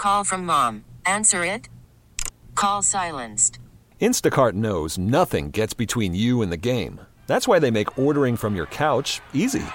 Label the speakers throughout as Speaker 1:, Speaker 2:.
Speaker 1: Call from mom. Answer it. Call silenced.
Speaker 2: Instacart knows nothing gets between you and the game. That's why they make ordering from your couch easy.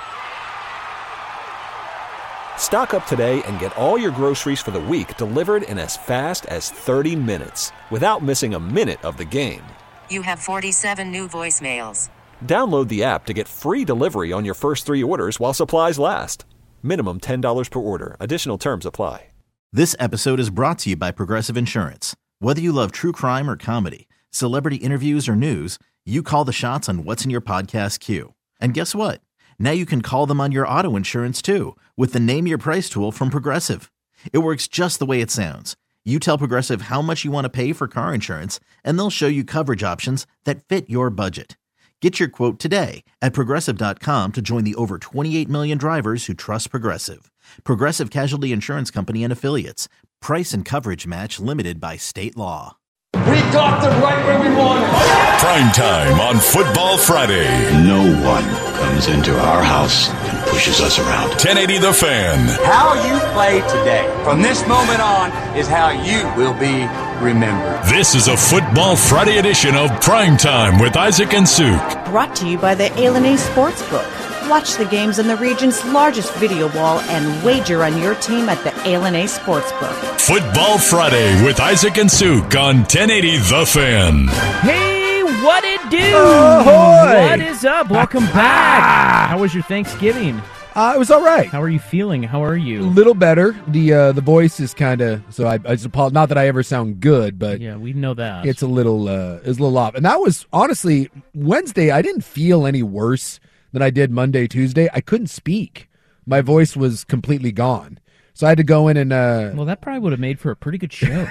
Speaker 2: Stock up today and get all your groceries for the week delivered in as fast as 30 minutes without missing a minute of the game.
Speaker 1: You have 47 new voicemails.
Speaker 2: Download the app to get free delivery on your first 3 orders while supplies last. Minimum $10 per order. Additional terms apply.
Speaker 3: This episode is brought to you by Progressive Insurance. Whether you love true crime or comedy, celebrity interviews or news, you call the shots on what's in your podcast queue. And guess what? Now you can call them on your auto insurance too with the Name Your Price tool from Progressive. It works just the way it sounds. You tell Progressive how much you want to pay for car insurance, and they'll show you coverage options that fit your budget. Get your quote today at Progressive.com to join the over 28 million drivers who trust Progressive. Progressive Casualty Insurance Company and Affiliates. Price and coverage match limited by state law.
Speaker 4: We got them right where we want them.
Speaker 5: Prime time on Football Friday.
Speaker 6: No one comes into our house and pushes us around.
Speaker 5: 1080 The Fan.
Speaker 4: How you play today, from this moment on, is how you will be remembered.
Speaker 5: This is a Football Friday edition of Prime Time with Isaac and Suk.
Speaker 7: Brought to you by the A&A Sportsbook. Watch the games on the region's largest video wall and wager on your team at the A&A Sportsbook.
Speaker 5: Football Friday with Isaac and Suk on 1080 The Fan.
Speaker 8: Hey, what it do?
Speaker 9: Ahoy!
Speaker 8: What is up? Welcome back. How was your Thanksgiving?
Speaker 9: It was all right.
Speaker 8: How are you feeling? How are you?
Speaker 9: A little better. The voice is kind of, so I just apologize. Not that I ever sound good, but
Speaker 8: yeah, we know that
Speaker 9: it's a little off. And that was honestly Wednesday. I didn't feel any worse than I did Monday, Tuesday. I couldn't speak. My voice was completely gone. So I had to go in and
Speaker 8: well, that probably would have made for a pretty good show.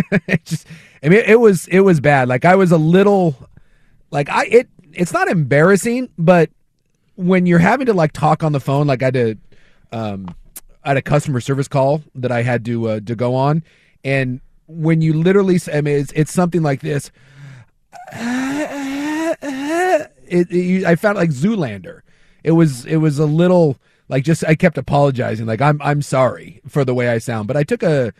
Speaker 9: it was bad. Like I was a little like it's not embarrassing, but when you're having to like talk on the phone, like I had a customer service call that I had to go on, and when you literally, I mean, it's something like this. I found like Zoolander. It was a little like just I kept apologizing, like I'm sorry for the way I sound, but I took a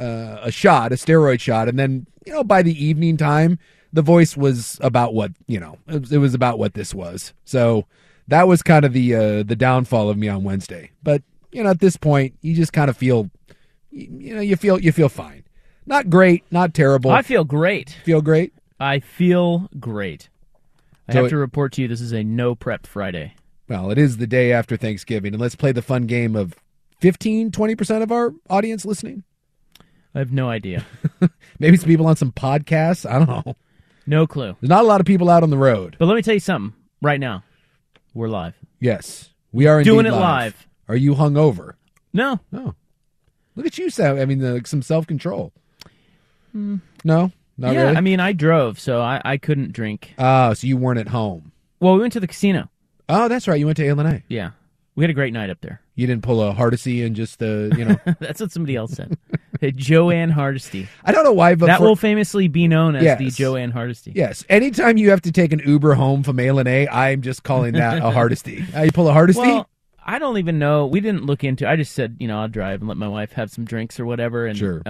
Speaker 9: steroid shot, and then by the evening time the voice was about what it was about what this was. So that was kind of the downfall of me on Wednesday. But at this point you just kind of feel you feel fine. Not great, not terrible.
Speaker 8: I feel great.
Speaker 9: Feel great?
Speaker 8: I feel great. I have to report to you this is a no prep Friday.
Speaker 9: Well, it is the day after Thanksgiving, and let's play the fun game of 15-20% of our audience listening.
Speaker 8: I have no idea.
Speaker 9: Maybe some people on some podcasts. I don't know.
Speaker 8: No clue.
Speaker 9: There's not a lot of people out on the road.
Speaker 8: But let me tell you something. Right now, we're live.
Speaker 9: Yes, we are indeed
Speaker 8: doing it live.
Speaker 9: Are you hungover?
Speaker 8: No.
Speaker 9: Oh, look at you, Sam. I mean, some self-control. No, not really.
Speaker 8: I mean, I drove, so I couldn't drink.
Speaker 9: Oh, so you weren't at home.
Speaker 8: Well, we went to the casino.
Speaker 9: Oh, that's right. You went to A&A.
Speaker 8: Yeah. We had a great night up there.
Speaker 9: You didn't pull a Hardesty and just,
Speaker 8: That's what somebody else said. Hey, Joanne Hardesty.
Speaker 9: I don't know why, but
Speaker 8: that will famously be known as the Joanne Hardesty.
Speaker 9: Yes. Anytime you have to take an Uber home from A&A, I'm just calling that a Hardesty. You pull a Hardesty?
Speaker 8: Well, I don't even know. We didn't look into it. I just said, I'll drive and let my wife have some drinks or whatever. And,
Speaker 9: sure.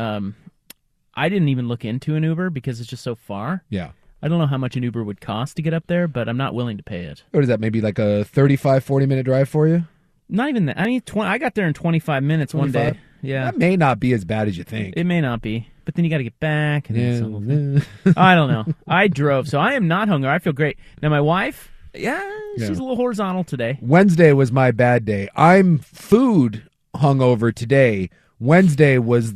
Speaker 8: I didn't even look into an Uber because it's just so far.
Speaker 9: Yeah.
Speaker 8: I don't know how much an Uber would cost to get up there, but I'm not willing to pay it.
Speaker 9: What is that, maybe like a 35, 40-minute drive for you?
Speaker 8: Not even that. I mean, I got there in 25 minutes
Speaker 9: 25?
Speaker 8: one day. Yeah.
Speaker 9: That may not be as bad as you think.
Speaker 8: It may not be. But then you got to get back. And I don't know. I drove, so I am not hungry. I feel great. Now, my wife, she's a little horizontal today.
Speaker 9: Wednesday was my bad day. I'm food hungover today. Wednesday was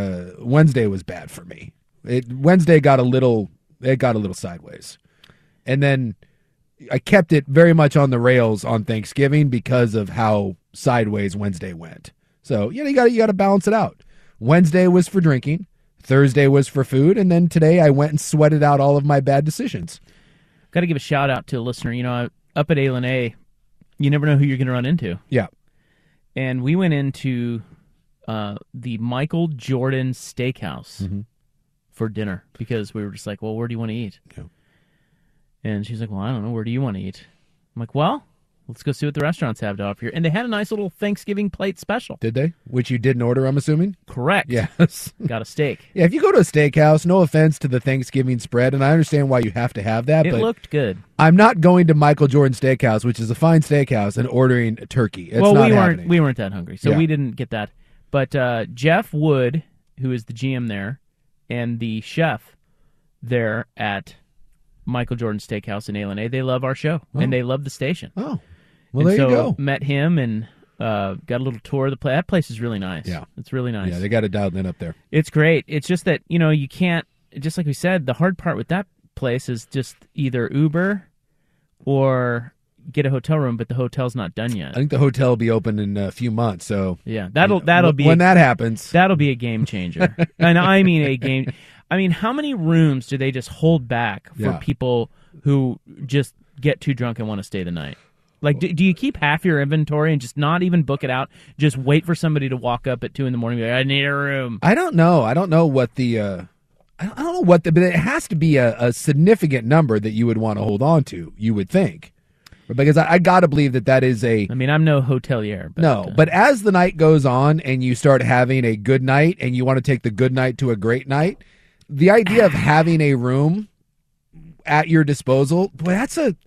Speaker 9: bad for me. Wednesday got a little sideways. And then I kept it very much on the rails on Thanksgiving because of how sideways Wednesday went. So, you got to balance it out. Wednesday was for drinking, Thursday was for food, and then today I went and sweated out all of my bad decisions.
Speaker 8: Got to give a shout out to a listener. Up at A&A, you never know who you're going to run into.
Speaker 9: Yeah.
Speaker 8: And we went into the Michael Jordan Steakhouse for dinner because we were just like, well, where do you want to eat?
Speaker 9: Yeah.
Speaker 8: And she's like, well, I don't know. Where do you want to eat? I'm like, well, Let's go see what the restaurants have to offer here. And they had a nice little Thanksgiving plate special.
Speaker 9: Did they? Which you didn't order, I'm assuming?
Speaker 8: Correct.
Speaker 9: Yes.
Speaker 8: Got a steak.
Speaker 9: Yeah, if you go to a steakhouse, no offense to the Thanksgiving spread, and I understand why you have to have that,
Speaker 8: It
Speaker 9: but
Speaker 8: looked good.
Speaker 9: I'm not going to Michael Jordan Steakhouse, which is a fine steakhouse, and ordering a turkey. It's not happening.
Speaker 8: we weren't that hungry, so
Speaker 9: Yeah.
Speaker 8: we didn't get that. But Jeff Wood, who is the GM there, and the chef there at Michael Jordan Steakhouse in A, they love our show, and they love the station.
Speaker 9: Oh, well,
Speaker 8: And
Speaker 9: there
Speaker 8: so
Speaker 9: you go.
Speaker 8: Met him and got a little tour of the place. That place is really nice.
Speaker 9: Yeah.
Speaker 8: It's really nice.
Speaker 9: Yeah, they got it dialed in up there.
Speaker 8: It's great. It's just that, you can't, just like we said, the hard part with that place is just either Uber or get a hotel room, but the hotel's not done yet.
Speaker 9: I think the hotel will be open in a few months, so
Speaker 8: Yeah, that'll be
Speaker 9: when that happens.
Speaker 8: That'll be a game changer. And I mean a game. I mean, how many rooms do they just hold back for
Speaker 9: Yeah.
Speaker 8: people who just get too drunk and want to stay the night? Like, do you keep half your inventory and just not even book it out? Just wait for somebody to walk up at 2 a.m. and be like, I need a room.
Speaker 9: I don't know. I don't know what the. I don't know what the. But it has to be a significant number that you would want to hold on to. You would think, because I got to believe that is a.
Speaker 8: I mean, I'm no hotelier. But,
Speaker 9: No, but as the night goes on and you start having a good night and you want to take the good night to a great night, the idea of having a room at your disposal, boy,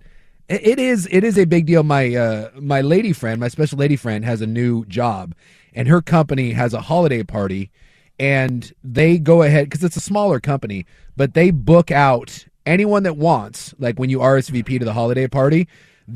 Speaker 9: it is a big deal. My lady friend, my special lady friend, has a new job, and her company has a holiday party, and they go ahead because it's a smaller company, but they book out anyone that wants. Like when you RSVP to the holiday party,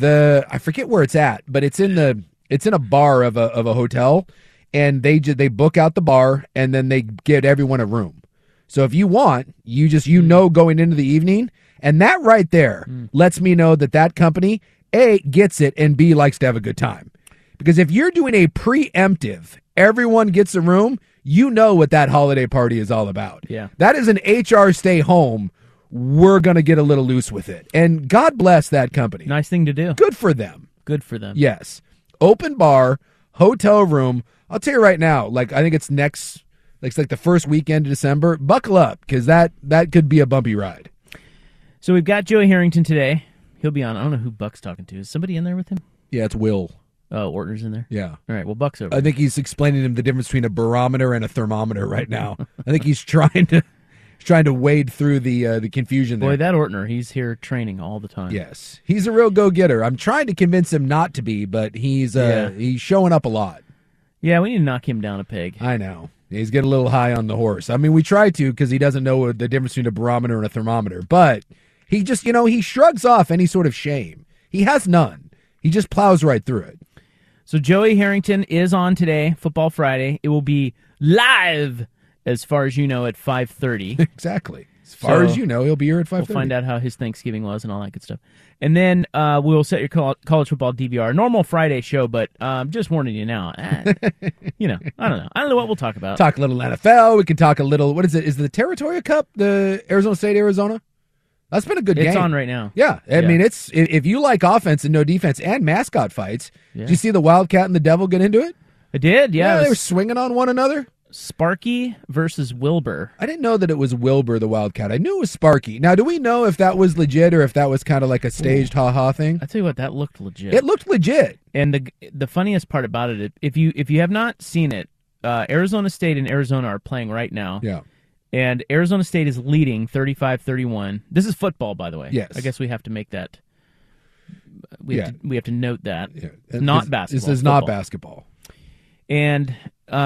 Speaker 9: I forget where it's at, but it's in a bar of a hotel, and they book out the bar, and then they give everyone a room. So if you want, you know going into the evening, and that right there lets me know that company, A, gets it, and B, likes to have a good time. Because if you're doing a preemptive, everyone gets a room, you know what that holiday party is all about.
Speaker 8: Yeah.
Speaker 9: That is an HR stay home. We're going to get a little loose with it. And God bless that company.
Speaker 8: Nice thing to do.
Speaker 9: Good for them.
Speaker 8: Good for them.
Speaker 9: Yes. Open bar, hotel room. I'll tell you right now, I think it's like the first weekend of December. Buckle up, because that could be a bumpy ride.
Speaker 8: So we've got Joey Harrington today. He'll be on. I don't know who Buck's talking to. Is somebody in there with him?
Speaker 9: Yeah, it's Will.
Speaker 8: Oh, Ortner's in there?
Speaker 9: Yeah.
Speaker 8: All right, well, Buck's over.
Speaker 9: I think he's explaining to him the difference between a barometer and a thermometer right now. I think he's trying to wade through the confusion there.
Speaker 8: Boy, that Ortner, he's here training all the time.
Speaker 9: Yes. He's a real go-getter. I'm trying to convince him not to be, but he's showing up a lot.
Speaker 8: Yeah, we need to knock him down a peg.
Speaker 9: I know. He's getting a little high on the horse. I mean, we try to because he doesn't know the difference between a barometer and a thermometer, but he just, he shrugs off any sort of shame. He has none. He just plows right through it.
Speaker 8: So Joey Harrington is on today, Football Friday. It will be live, as far as you know, at 5:30.
Speaker 9: Exactly. As far as you know, he'll be here at 5:30.
Speaker 8: We'll find out how his Thanksgiving was and all that good stuff. And then we'll set your college football DVR. Normal Friday show, but just warning you now. I don't know. I don't know what we'll talk about.
Speaker 9: Talk a little NFL. We can talk a little, what is it? Is the Territorial Cup the Arizona State, Arizona? That's been a good game.
Speaker 8: It's on right now.
Speaker 9: Yeah. I mean, it's if you like offense and no defense and mascot fights,
Speaker 8: Yeah.
Speaker 9: did you see the Wildcat and the Devil get into it?
Speaker 8: I did, yeah.
Speaker 9: They were swinging on one another.
Speaker 8: Sparky versus Wilbur.
Speaker 9: I didn't know that it was Wilbur the Wildcat. I knew it was Sparky. Now, do we know if that was legit or if that was kind of like a staged ha-ha thing?
Speaker 8: I tell you what, that looked legit.
Speaker 9: It looked legit.
Speaker 8: And the funniest part about it, if you have not seen it, Arizona State and Arizona are playing right now.
Speaker 9: Yeah.
Speaker 8: And Arizona State is leading 35-31. This is football, by the way.
Speaker 9: Yes.
Speaker 8: I guess we have to make that. We have to note that.
Speaker 9: Yeah.
Speaker 8: It's not basketball.
Speaker 9: This is not basketball.
Speaker 8: And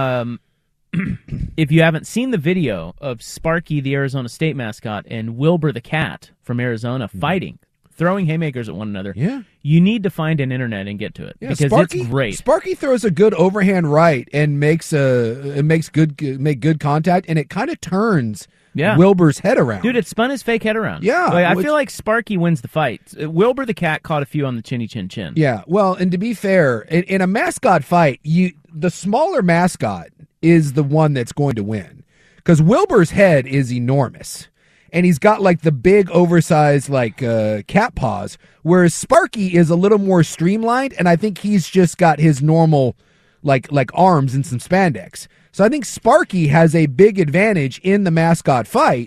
Speaker 8: if you haven't seen the video of Sparky, the Arizona State mascot, and Wilbur the cat from Arizona fighting, throwing haymakers at one another, you need to find an internet and get to it because
Speaker 9: Sparky,
Speaker 8: it's great.
Speaker 9: Sparky throws a good overhand right and makes good contact, and it kind of turns Wilbur's head around.
Speaker 8: Dude, it spun his fake head around.
Speaker 9: Yeah.
Speaker 8: I feel like Sparky wins the fight. Wilbur the cat caught a few on the chinny chin chin.
Speaker 9: Yeah, well, and to be fair, in a mascot fight, the smaller mascot is the one that's going to win because Wilbur's head is enormous. And he's got like the big oversized cat paws, whereas Sparky is a little more streamlined, and I think he's just got his normal like arms and some spandex. So I think Sparky has a big advantage in the mascot fight,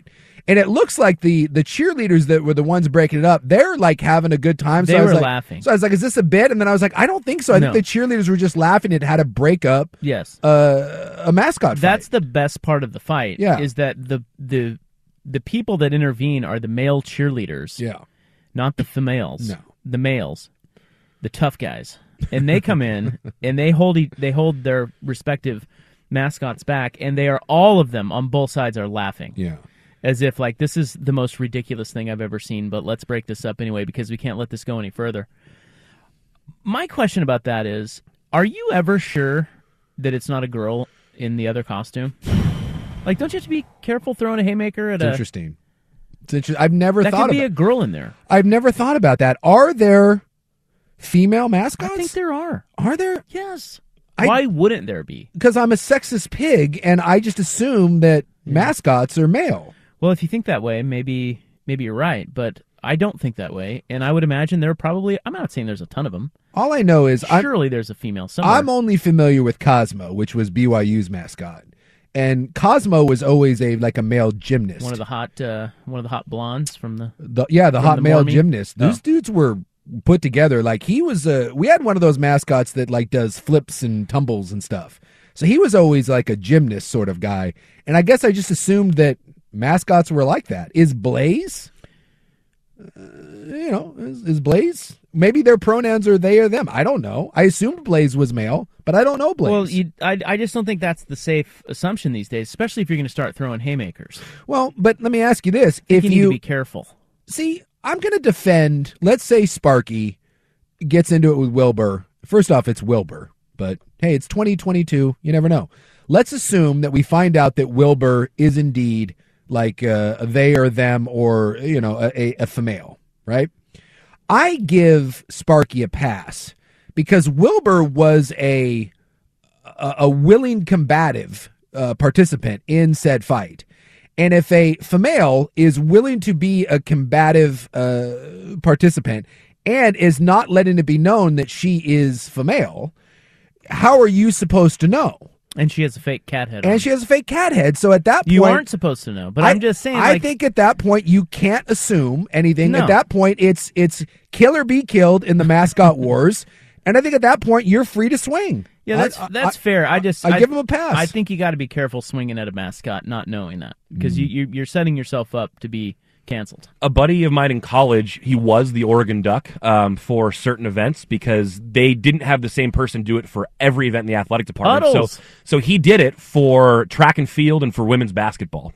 Speaker 9: And it looks like the cheerleaders that were the ones breaking it up, they're like having a good time. So
Speaker 8: They
Speaker 9: I was
Speaker 8: were
Speaker 9: like,
Speaker 8: laughing.
Speaker 9: So I was like, is this a bit? And then I was like, I don't think so. I
Speaker 8: No.
Speaker 9: think the cheerleaders were just laughing. It had a breakup.
Speaker 8: Yes.
Speaker 9: A mascot fight.
Speaker 8: That's the best part of the fight.
Speaker 9: Yeah.
Speaker 8: Is that the people that intervene are the male cheerleaders.
Speaker 9: Yeah.
Speaker 8: Not the females.
Speaker 9: No.
Speaker 8: The males. The tough guys. And they come in and they hold their respective mascots back, and they are, all of them on both sides are laughing.
Speaker 9: Yeah.
Speaker 8: As if like, this is the most ridiculous thing I've ever seen, but let's break this up anyway because we can't let this go any further. My question about that is, are you ever sure that it's not a girl in the other costume? Like, don't you have to be careful throwing a haymaker at
Speaker 9: It's
Speaker 8: a...
Speaker 9: interesting. It's interesting. I've never
Speaker 8: That
Speaker 9: thought
Speaker 8: could be
Speaker 9: about
Speaker 8: a girl in there.
Speaker 9: I've never thought about that. Are there female mascots?
Speaker 8: I think there are.
Speaker 9: Are there?
Speaker 8: Yes. Why wouldn't there be?
Speaker 9: Because I'm a sexist pig, and I just assume that mascots are male.
Speaker 8: Well, if you think that way, maybe you're right, but I don't think that way, and I would imagine there are probably, I'm not saying there's a ton of them.
Speaker 9: All I know is
Speaker 8: surely there's a female somewhere.
Speaker 9: I'm only familiar with Cosmo, which was BYU's mascot. And Cosmo was always a male gymnast.
Speaker 8: One of the hot blondes from the
Speaker 9: hot male
Speaker 8: Mormie?
Speaker 9: gymnast. Those dudes were put together. Like, he was we had one of those mascots that like does flips and tumbles and stuff. So he was always like a gymnast sort of guy. And I guess I just assumed that mascots were like that. Is Blaze? Is Blaze? Maybe their pronouns are they or them. I don't know. I assumed Blaze was male, but I don't know Blaze.
Speaker 8: Well, I just don't think that's the safe assumption these days, especially if you're going to start throwing haymakers.
Speaker 9: Well, but let me ask you this:
Speaker 8: you need to be careful.
Speaker 9: See, I'm going to defend. Let's say Sparky gets into it with Wilbur. First off, it's Wilbur, but hey, it's 2022. You never know. Let's assume that we find out that Wilbur is indeed like they or them, or a female, right? I give Sparky a pass because Wilbur was a willing combative participant in said fight. And if a female is willing to be a combative participant and is not letting it be known that she is female, how are you supposed to know?
Speaker 8: And she has a fake cat head.
Speaker 9: And she has a fake cat head. So at that point,
Speaker 8: you aren't supposed to know. But I'm just saying.
Speaker 9: I think at that point you can't assume anything.
Speaker 8: No.
Speaker 9: At that point, it's kill or be killed in the mascot wars. And I think at that point you're free to swing.
Speaker 8: Yeah, that's fair. I give
Speaker 9: him a pass.
Speaker 8: I think you got to be careful swinging at a mascot, not knowing that, because you're setting yourself up to be canceled.
Speaker 10: A buddy of mine in college, he was the Oregon Duck for certain events because they didn't have the same person do it for every event in the athletic department.
Speaker 8: Huddles.
Speaker 10: So he did it for track and field and for women's basketball.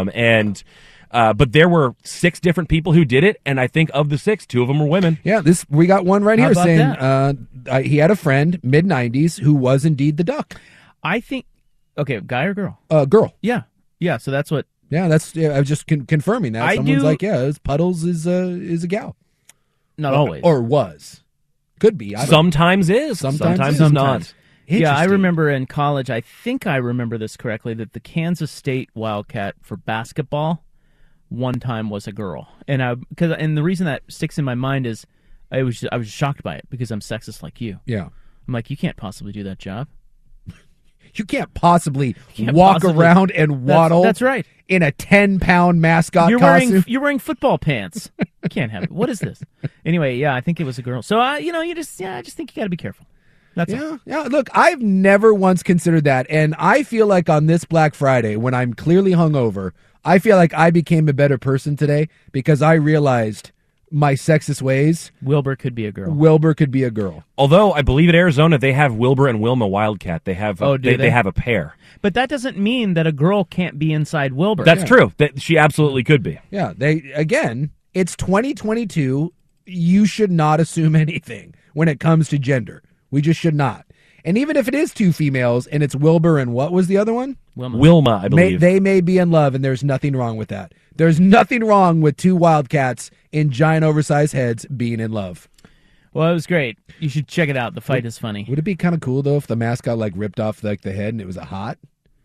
Speaker 10: But there were 6 different people who did it, and I think of the 6, 2 of them were women.
Speaker 9: Yeah, we got one right
Speaker 8: How
Speaker 9: here
Speaker 8: about
Speaker 9: saying he had a friend mid-90s who was indeed the Duck.
Speaker 8: I think. Okay, guy or girl?
Speaker 9: Girl.
Speaker 8: Yeah. So that's what.
Speaker 9: Yeah, I was just confirming that. Someone's like, Puddles is a gal.
Speaker 8: Not always.
Speaker 9: Or was. Could be.
Speaker 10: Sometimes is. Sometimes is not.
Speaker 8: Yeah, I remember in college, I think I remember this correctly, that the Kansas State Wildcat for basketball one time was a girl. And the reason that sticks in my mind is I was shocked by it because I'm sexist like you.
Speaker 9: Yeah.
Speaker 8: I'm like, you can't possibly do that job.
Speaker 9: You can't possibly walk around and waddle.
Speaker 8: That's right.
Speaker 9: In a 10-pound mascot costume.
Speaker 8: You're wearing football pants. You can't have it. What is this? Anyway, yeah, I think it was a girl. So, I just think you got to be careful. That's all.
Speaker 9: Yeah. Look, I've never once considered that, and I feel like on this Black Friday, when I'm clearly hungover, I feel like I became a better person today because I realized my sexist ways.
Speaker 8: Wilbur could be a girl.
Speaker 10: Although I believe at Arizona they have Wilbur and Wilma Wildcat. They have they have a pair.
Speaker 8: But that doesn't mean that a girl can't be inside Wilbur.
Speaker 10: That's true. That she absolutely could be.
Speaker 9: Yeah, it's 2022. You should not assume anything when it comes to gender. We just should not. And even if it is 2 females and it's Wilbur and what was the other one?
Speaker 10: Wilma, I believe.
Speaker 9: They may be in love, and there's nothing wrong with that. There's nothing wrong with 2 Wildcats in giant oversized heads being in love.
Speaker 8: Well, it was great. You should check it out. The fight is funny.
Speaker 9: Would it be kind of cool, though, if the mascot ripped off the head and it was a hot?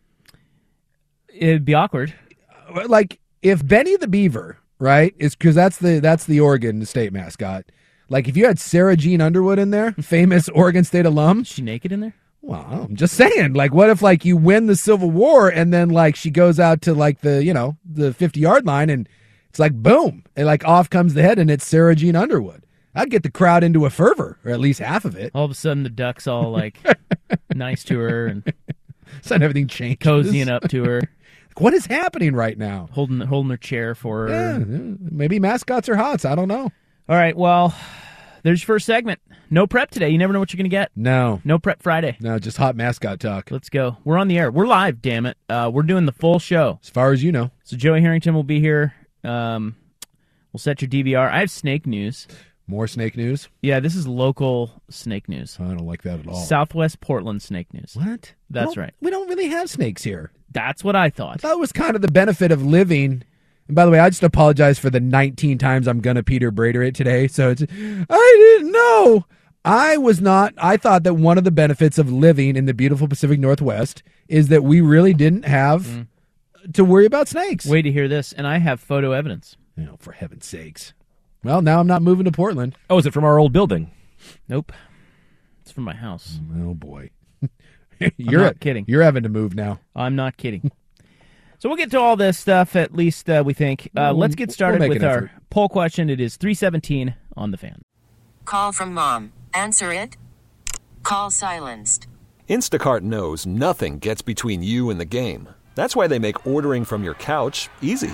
Speaker 8: It'd be awkward.
Speaker 9: Like, if Benny the Beaver, right, is because that's the Oregon State mascot. Like, if you had Sarah Jean Underwood in there, famous Oregon State alum.
Speaker 8: Is she naked in there?
Speaker 9: Well, I'm just saying, like, what if, like, you win the Civil War and then, like, she goes out to, like, the 50-yard line and it's like, boom, and, like, off comes the head and it's Sarah Jean Underwood. I'd get the crowd into a fervor, or at least half of it.
Speaker 8: All of a sudden, the Ducks all, like, nice to her and
Speaker 9: sudden everything changes.
Speaker 8: Cozying up to her.
Speaker 9: What is happening right now?
Speaker 8: Holding her chair for her.
Speaker 9: Yeah, maybe mascots are hots. I don't know.
Speaker 8: All right, well, there's your first segment. No prep today. You never know what you're going to get.
Speaker 9: No.
Speaker 8: No prep Friday.
Speaker 9: No, just hot mascot talk.
Speaker 8: Let's go. We're on the air. We're live, damn it. We're doing the full show.
Speaker 9: As far as you know.
Speaker 8: So Joey Harrington will be here. We'll set your DVR. I have snake news.
Speaker 9: More snake news?
Speaker 8: Yeah, this is local snake news.
Speaker 9: I don't like that at all.
Speaker 8: Southwest Portland snake news.
Speaker 9: What?
Speaker 8: That's right.
Speaker 9: We don't really have snakes here.
Speaker 8: That's what I thought.
Speaker 9: I thought it was kind of the benefit of living. And by the way, I just apologize for the 19 times I'm going to Peter Brader it today. So I didn't know. I thought that one of the benefits of living in the beautiful Pacific Northwest is that we really didn't have to worry about snakes.
Speaker 8: Wait to hear this, and I have photo evidence.
Speaker 9: For heaven's sakes. Well, now I'm not moving to Portland.
Speaker 10: Oh, is it from our old building?
Speaker 8: Nope. It's from my house.
Speaker 9: Oh, boy.
Speaker 8: You're not kidding.
Speaker 9: You're having to move now.
Speaker 8: I'm not kidding. So we'll get to all this stuff, at least we think. Let's get started with our poll question. It is 317 on the Fan.
Speaker 1: Call from mom. Answer it. Call silenced.
Speaker 2: Instacart knows nothing gets between you and the game. That's why they make ordering from your couch easy.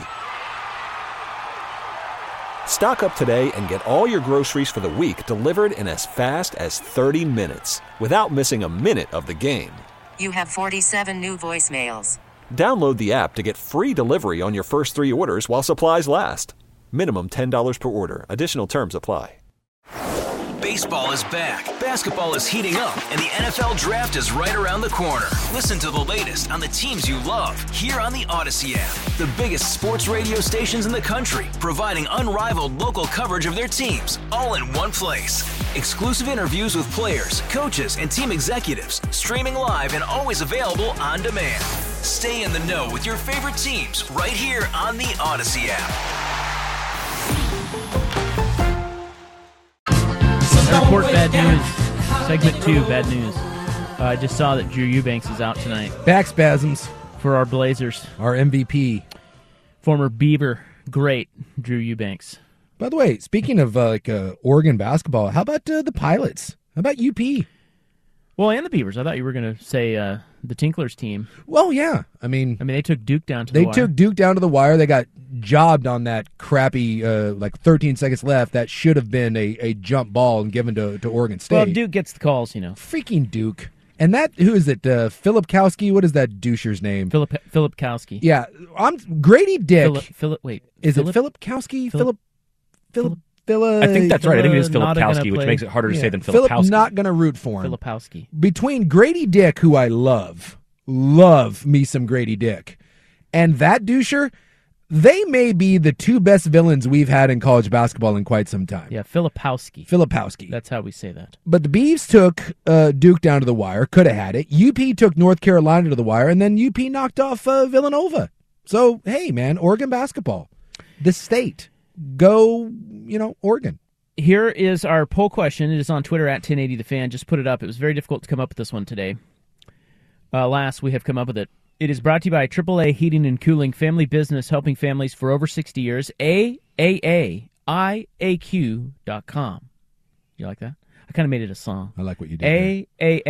Speaker 2: Stock up today and get all your groceries for the week delivered in as fast as 30 minutes without missing a minute of the game.
Speaker 1: You have 47 new voicemails.
Speaker 2: Download the app to get free delivery on your first 3 orders while supplies last. Minimum $10 per order. Additional terms apply.
Speaker 11: Baseball is back, basketball is heating up, and the NFL Draft is right around the corner. Listen to the latest on the teams you love here on the Odyssey app. The biggest sports radio stations in the country, providing unrivaled local coverage of their teams, all in one place. Exclusive interviews with players, coaches, and team executives, streaming live and always available on demand. Stay in the know with your favorite teams right here on the Odyssey app.
Speaker 8: I report bad news. Segment 2, bad news. I just saw that Drew Eubanks is out tonight.
Speaker 9: Back spasms.
Speaker 8: For our Blazers.
Speaker 9: Our MVP.
Speaker 8: Former Beaver great Drew Eubanks.
Speaker 9: By the way, speaking of Oregon basketball, how about the Pilots? How about UP?
Speaker 8: Well, and the Beavers. I thought you were going to say the Tinklers team.
Speaker 9: Well, yeah. I mean,
Speaker 8: they took Duke down to the wire.
Speaker 9: They took Duke down to the wire. They got jobbed on that crappy, 13 seconds left. That should have been a jump ball and given to Oregon State.
Speaker 8: Well, Duke gets the calls,
Speaker 9: Freaking Duke. And who is it? Filipkowski? What is that doucher's name?
Speaker 8: Filipkowski.
Speaker 9: Yeah. Grady Dick. Is it Filipkowski? Philip.
Speaker 10: I think that's right. I think it is Filipkowski, which makes it harder to say than Filipkowski.
Speaker 9: Philip not going to root for him.
Speaker 8: Filipkowski.
Speaker 9: Between Grady Dick, who I love me some Grady Dick, and that doucher, they may be the 2 best villains we've had in college basketball in quite some time.
Speaker 8: Yeah, Filipkowski. That's how we say that.
Speaker 9: But the Beavs took Duke down to the wire, could have had it. UP took North Carolina to the wire, and then UP knocked off Villanova. So, hey, man, Oregon basketball. The state. Go, Oregon.
Speaker 8: Here is our poll question. It is on Twitter at 1080thefan. Just put it up. It was very difficult to come up with this one today. Last, we have come up with it. It is brought to you by AAA Heating and Cooling, family business helping families for over 60 years. AAAIAQ.com. You like that? I kind of made it a song.
Speaker 9: I like what you did.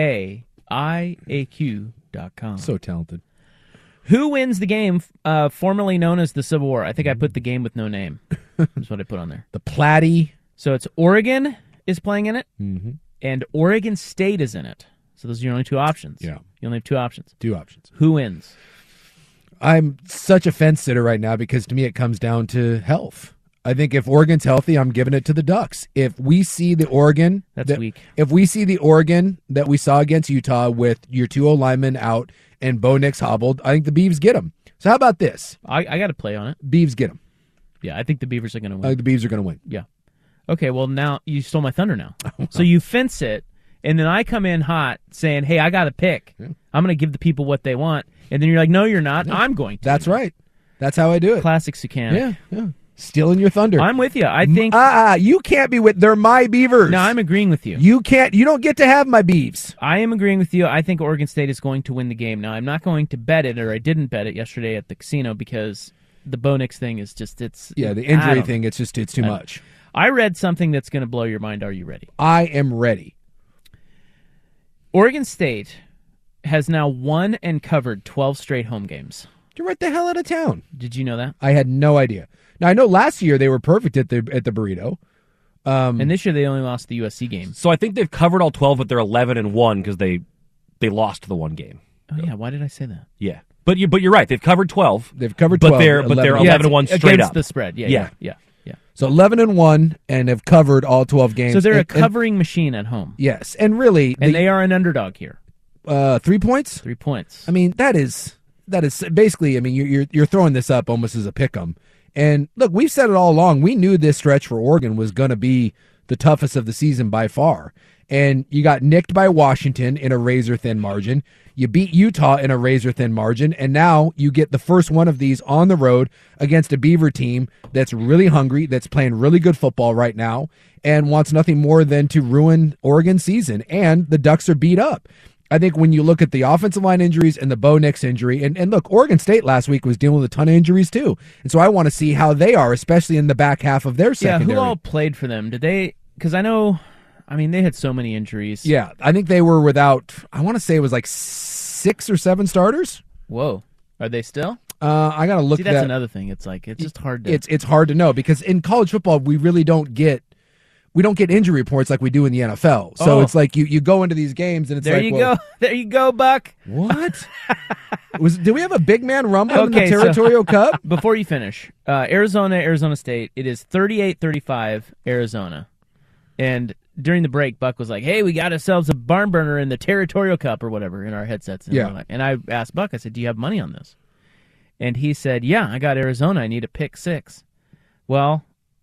Speaker 8: AAAIAQ.com.
Speaker 9: So talented.
Speaker 8: Who wins the game formerly known as the Civil War? I think I put the game with no name. That's what I put on there.
Speaker 9: The Platte.
Speaker 8: So it's Oregon is playing in it,
Speaker 9: and
Speaker 8: Oregon State is in it. So those are your only 2 options.
Speaker 9: Yeah.
Speaker 8: You only have 2 options.
Speaker 9: 2 options.
Speaker 8: Who wins?
Speaker 9: I'm such a fence sitter right now because to me it comes down to health. I think if Oregon's healthy, I'm giving it to the Ducks. If we see the Oregon...
Speaker 8: That's weak.
Speaker 9: If we see the Oregon that we saw against Utah with your 2 O-linemen out and Bo Nix hobbled, I think the Beavs get them. So how about this?
Speaker 8: I got to play on it.
Speaker 9: Beavs get them.
Speaker 8: Yeah, I think the Beavers are going to win.
Speaker 9: I think the Beavs are going to win.
Speaker 8: Yeah. Okay, well, now you stole my thunder now. So you fence it, and then I come in hot saying, hey, I got a pick. Yeah. I'm going to give the people what they want. And then you're like, no, you're not. Yeah. I'm going to.
Speaker 9: That's right. That's how I do it.
Speaker 8: Classic Sukan.
Speaker 9: Yeah. Stealing your thunder.
Speaker 8: I'm with you. I think
Speaker 9: you can't be with. They're my Beavers.
Speaker 8: No, I'm agreeing with you.
Speaker 9: You can't. You don't get to have my Beavs.
Speaker 8: I am agreeing with you. I think Oregon State is going to win the game. Now, I'm not going to bet it, or I didn't bet it yesterday at the casino because the Bo Nix thing is just the
Speaker 9: injury thing. It's too much.
Speaker 8: I read something that's going to blow your mind. Are you ready?
Speaker 9: I am ready.
Speaker 8: Oregon State has now won and covered 12 straight home games.
Speaker 9: You're right the hell out of town.
Speaker 8: Did you know that?
Speaker 9: I had no idea. Now I know last year they were perfect at the burrito.
Speaker 8: And this year they only lost the USC game.
Speaker 10: So I think they've covered all 12, but they're 11-1 because they lost the one game.
Speaker 8: Oh yeah, why did I say that?
Speaker 10: Yeah, but you're right. They've covered 12.
Speaker 9: They've covered 12.
Speaker 10: But they're 11-1 straight
Speaker 8: against
Speaker 10: up
Speaker 8: the spread. Yeah.
Speaker 9: So 11-1 and have covered all 12 games.
Speaker 8: So they're a covering machine at home.
Speaker 9: Yes, and really,
Speaker 8: they are an underdog here.
Speaker 9: 3 points.
Speaker 8: 3 points.
Speaker 9: I mean, that is basically. I mean, you're throwing this up almost as a pick'em. And look, we've said it all along. We knew this stretch for Oregon was going to be the toughest of the season by far. And you got nicked by Washington in a razor-thin margin. You beat Utah in a razor-thin margin. And now you get the first one of these on the road against a Beaver team that's really hungry, that's playing really good football right now, and wants nothing more than to ruin Oregon's season. And the Ducks are beat up. I think when you look at the offensive line injuries and the Bo Nix injury, and look, Oregon State last week was dealing with a ton of injuries too. And so I want to see how they are, especially in the back half of their secondary.
Speaker 8: Yeah, who all played for them? Did they, because I know, they had so many injuries.
Speaker 9: Yeah, I think they were without, I want to say it was like 6 or 7 starters.
Speaker 8: Whoa. Are they still?
Speaker 9: I got to look
Speaker 8: at that. That's another thing. It's like, it's just hard to.
Speaker 9: It's hard to know because in college football, we really don't get injury reports like we do in the NFL. So it's like you go into these games and it's
Speaker 8: there There you go, Buck.
Speaker 9: What? Did we have a big man rumble in the Territorial Cup?
Speaker 8: Before you finish, Arizona State, it is 38-35 Arizona. And during the break, Buck was like, hey, we got ourselves a barn burner in the Territorial Cup or whatever in our headsets. And I asked Buck, I said, do you have money on this? And he said, yeah, I got Arizona. I need a pick 6. Well,